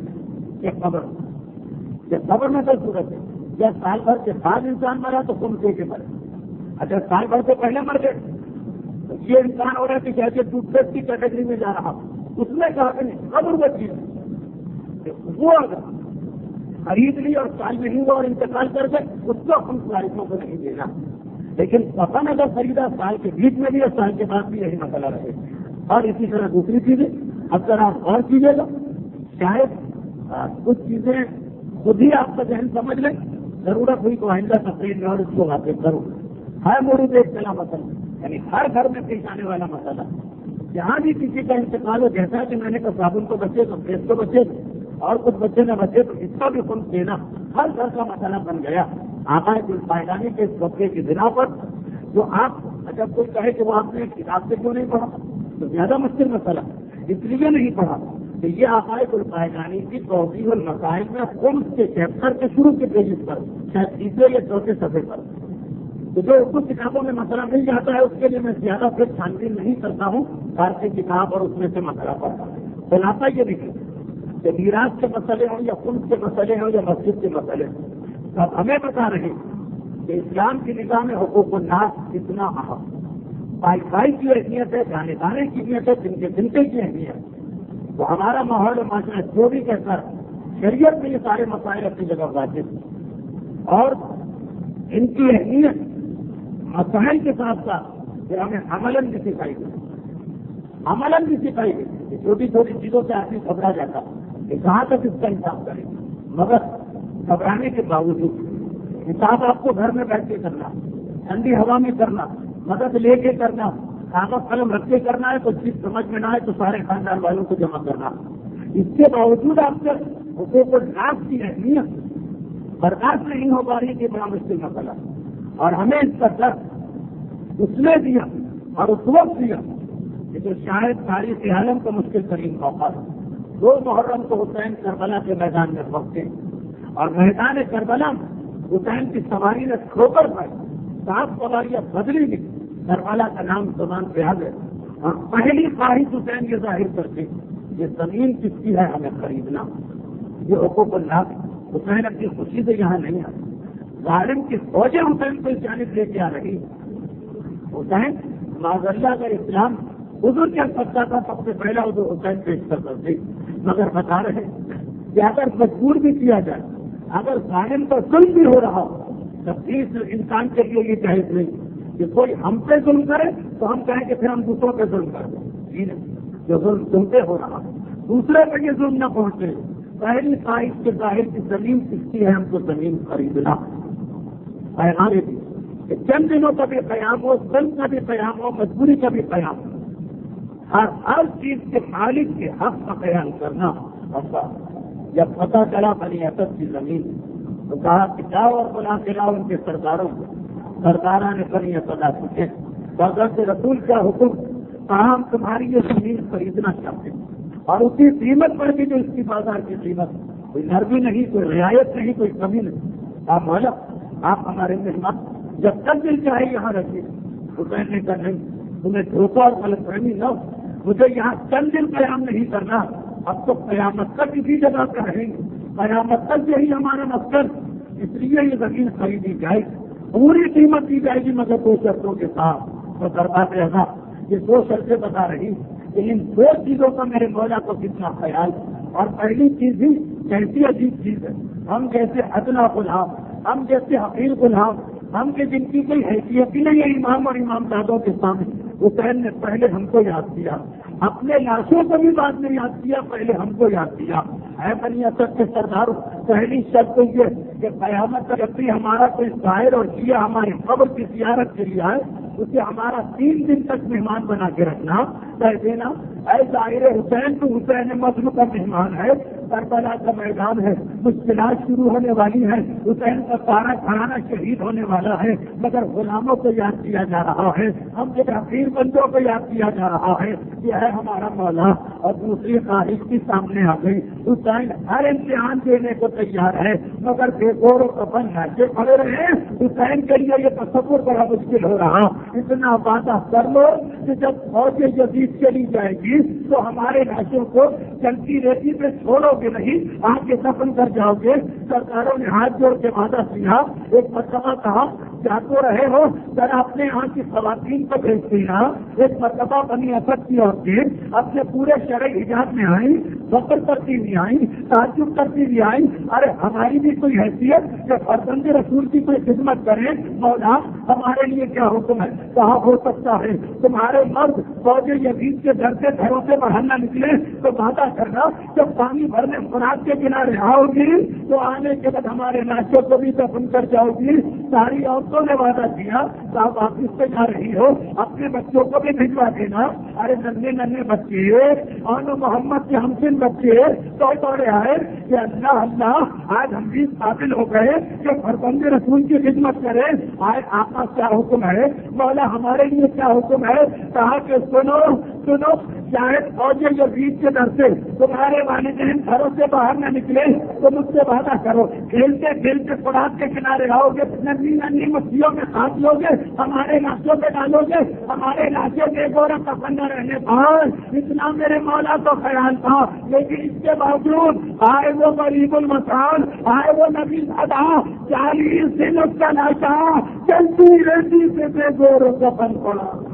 کہ خبر میں تو صورت ہے جب سال بھر کے بعد انسان مرا تو خود دے کے مرے. اچھا سال بھر سے پہلے مر گئے تو یہ انسان ہو رہا ہے کہ جیسے ٹوتھ پیسٹ کی کیٹیگری میں جا رہا, اس نے کہا کہ نہیں خبر وہ چیز وہ اگر خرید لی اور سال میں ہی ہوا اور انتقال کر گئے اس کو ہم بارشوں کو نہیں دینا. لیکن پسند اگر خریدا سال کے بیچ میں بھی اور سال کے بعد بھی یہی مسئلہ رہے. اور اسی طرح دوسری چیزیں اگر آپ اور کیجیے گا شاید کچھ چیزیں خود ہی آپ کا ذہن سمجھ لیں, ضرورت ہوئی تو آئندہ تقریر میں اور اس کو واقف کروں. ہر موڑ ایک چلا مسئلہ, یعنی ہر گھر میں پیش آنے والا مسئلہ. جہاں بھی کسی کا انتقال ہو, جیسا کہ میں نے کہا صابن کو بچے تو پیسٹ کو بچے اور کچھ بچے نہ بچے تو اس کا بھی خمس دینا ہر گھر کا مسئلہ بن گیا. آقا الفائدانی کے اس واقعے کی بنا پر جو آپ جب کوئی کہے کہ وہ آپ نے کتاب سے کیوں نہیں پڑھا تو زیادہ مشکل مسئلہ اس لیے نہیں پڑھا کہ یہ عقائد الفائدانی کی توضیح المسائل میں خمس کے چیپٹر کے شروع کے پیجز پر شاید 3 یا 4 صفحے پر تو جو اردو کتابوں میں مسئلہ مل جاتا ہے اس کے لیے میں زیادہ پھر چھانبین نہیں کرتا ہوں. فارسی کتاب اور اس میں سے مسئلہ پڑھتا ہوں. خلاصہ یہ دیکھیں کہ میراث کے مسئلے ہوں یا خون کے مسئلے ہوں یا مسجد کے مسئلے ہوں، اب ہمیں بتا رہے کہ اسلام کی نظام میں حقوق الناس کتنا اہم، بھائی کی اہمیت ہے، جانے جانے کی اہمیت ہے، جنتے کی اہمیت ہے۔ تو ہمارا ماحول معاشرہ جو بھی کہتا ہے شریعت میں یہ سارے مسائل اپنی جگہ واجب ہیں، اور ان کی اہمیت مسائل کے ساتھ ساتھ پھر ہمیں عملاً بھی سکھائی گئی، عملاً بھی سکھائی گئی۔ چھوٹی چھوٹی چیزوں سے آدمی گھبرا جاتا کہ کہاں تک اس کا انصاف کرے، مگر گھبرانے کے باوجود حساب آپ کو گھر میں بیٹھ کے کرنا، ٹھنڈی ہوا میں کرنا، مدد لے کے کرنا، کاغذ قلم رکھ کے کرنا ہے، کوئی چیز سمجھ میں نہ آئے تو سارے خاندان والوں کو جمع کرنا۔ اس کے باوجود آپ کے حقوق الناس کی اہمیت برداشت نہیں ہو پا رہی کہ بڑا مشکل مسئلہ، اور ہمیں اس کا درد اس نے دیا اور اس وقت دیا کہ جو شاید تاریخ عالم کا مشکل ترین موقع ہے۔ 2 محرم کو حسین کربلا کے میدان میں پہنچے اور میدان کربلا میں حسین کی سواری نے ٹھوکر پائی، 7 سواریاں بدلی گئی، کربلا کا نام زبان پہ آ گیا، اور پہلی خواہش حسین یہ ظاہر کرتے یہ زمین کس کی ہے، ہمیں خریدنا، یہ حقوق اللہ۔ حسین اپنی خوشی سے یہاں نہیں آئے، ظالم کی فوجیں حسین کو اس جانب لے کے آ رہی۔ حسین معاذ اللہ اگر اسلام حضور کیا سکتا تھا، سب سے پہلا حضور حسین پیش کر سکتے، مگر بتا رہے کہ اگر مجبور بھی کیا جائے، اگر ظالم پر ظلم بھی ہو رہا ہو، تب اس انسان کے لیے یہ جائز نہیں کہ کوئی ہم پہ ظلم کرے تو ہم کہیں کہ پھر ہم دوسروں پہ ظلم کر دیں۔ جو ظلم تم پہ ہو رہا دوسرے پہ یہ ظلم نہ پہنچے۔ پہلی خواہش کے ظاہر کی زمین کستی ہے، ہم کو زمین خریدنا۔ پیغام دی کہ چند دنوں کا بھی قیام ہو، ظلم کا بھی قیام ہو، مجبوری کا بھی قیام ہو، ہر چیز کے مالک کے حق کا قیام کرنا۔ جب پتہ چلا بنی اسد کی زمین تو کہا کہ جاؤ اور بلا کے لاؤ ان کے سرداروں کو۔ سرداروں نے بنی اسد پوچھے حضرت رسول کا حکم، کہا ہم تمہاری یہ زمین خریدنا چاہتے ہیں، اور اسی قیمت پر بھی جو اس کی بازار کی قیمت، کوئی نرمی نہیں، کوئی رعایت نہیں، کوئی کمی نہیں۔ آپ مولا آپ ہمارے مہمان جب تک دل چاہے یہاں رکھیے۔ حسین نے کہا نہیں، تمہیں دھوکہ اور غلط فہمی نہ ہو، مجھے یہاں چند دن قیام نہیں کرنا، اب تو قیامت تک اسی جگہ پہ رہیں گے، قیامت تک یہی ہمارا مسکن، اس لیے یہ زمین خریدی جائے، پوری قیمت دی جائے گی، مگر 2 شرطوں کے ساتھ۔ تو دربار رہا یہ 2 شرطیں بتا رہی کہ ان 2 چیزوں کا میرے مولا کو کتنا خیال ہے۔ اور پہلی چیز ہی کیسی عجیب چیز ہے، ہم جیسے ادنا غلام، ہم جیسے حقیر غلام، ہم کے جن کی کوئی حیثیت ہی نہیں ہے امام اور امام دادوں کے سامنے، حسین نے پہلے ہم کو یاد کیا، اپنے لاشوں کو بھی بعد میں یاد کیا، پہلے ہم کو یاد کیا۔ اے بنی اسد کے سرداروں، پہلی شرط یہ کہ قیامت جب بھی ہمارا کوئی ظاہر اور شیعہ ہماری قبر کی زیارت کے لیے آئے، اسے ہمارا 3 دن تک مہمان بنا کے رکھنا، کہہ دینا اے ظاہر حسین تو حسین مظلوم کا مہمان ہے، کربلا کا میدان ہے، مشکلات شروع ہونے والی ہے، حسین کا سارا گھرانہ شہید ہونے والا ہے، مگر غلاموں کو یاد کیا جا رہا ہے، ہم کے حقیر بندوں کو یاد کیا جا رہا ہے، یہ ہے ہمارا مولا۔ اور دوسری خواہش بھی سامنے آ گئی، حسین ہر امتحان دینے کو تیار ہے، مگر بے گور و کفن ناچے پڑے رہے، حسین کے لیے یہ تصور بڑا مشکل ہو رہا۔ اتنا وعدہ کر لو کہ جب فوج جدید چلی جائے گی تو ہمارے لاشوں کو چلتی ریتی پہ چھوڑو گے نہیں، آگے دفن کر جاؤ گے۔ سرکاروں نے ہاتھ جوڑ کے وعدہ کیا، ایک مرتبہ کہا کیا تو رہے ہو ذرا اپنے یہاں کی خواتین کو بھیج دینا۔ ایک مرتبہ بنی اسد کی عورتیں اپنے پورے شرعی حجاب میں آئیں، فخر کرتی بھی آئیں، تعجب کرتی بھی آئیں، ارے ہماری بھی کوئی حیثیت کہ فرزند رسول کی کوئی خدمت کریں، مولا ہمارے لیے کیا حکم ہے؟ کہاں ہو سکتا ہے تمہارے مرد فوج یزید کے گھر سے گھروں سے باہر نہ نکلے تو وعدہ کرنا جب پانی بھرنے فرات کے کنارے آؤ گی تو آنے کے بعد ہمارے لاشوں کو بھی دفن کر جاؤ گی۔ ساری عورتوں نے وعدہ کیا کہ آپ واپس سے جا رہی ہو اپنے بچوں کو بھی بھجوا دینا۔ ارے ننے ننے بچے اور محمد کے ہمسن بچے تو دوڑے آئے کہ اللہ اللہ آج ہم بھی قابل ہو گئے کہ فرزند رسول کی خدمت کرے۔ آج آپ کا کیا حکم ہے مولا، ہمارے لیے کیا حکم ہے؟ کہا کہ سنو سنو، شاید فوج یزید کے ڈر سے تمہارے والدین گھروں سے باہر نہ نکلے تو مجھ سے وعدہ کرو، کھیلتے کھیلتے فرات کے کنارے آؤ گے، ننی ننی مچھلیوں میں کھانچ لو گے، ہمارے لاشوں پہ ڈالو گے، ہمارے لاشوں کے گورا کفن نہ رہنے پائے۔ اتنا میرے مولا کو خیال تھا لیکن اس کے باوجود آئے وہ غریب المسان، آئے وہ نبی ادا، 40 دن اس کا نشہ چلتی رہتی سے بے زور کفن پڑا.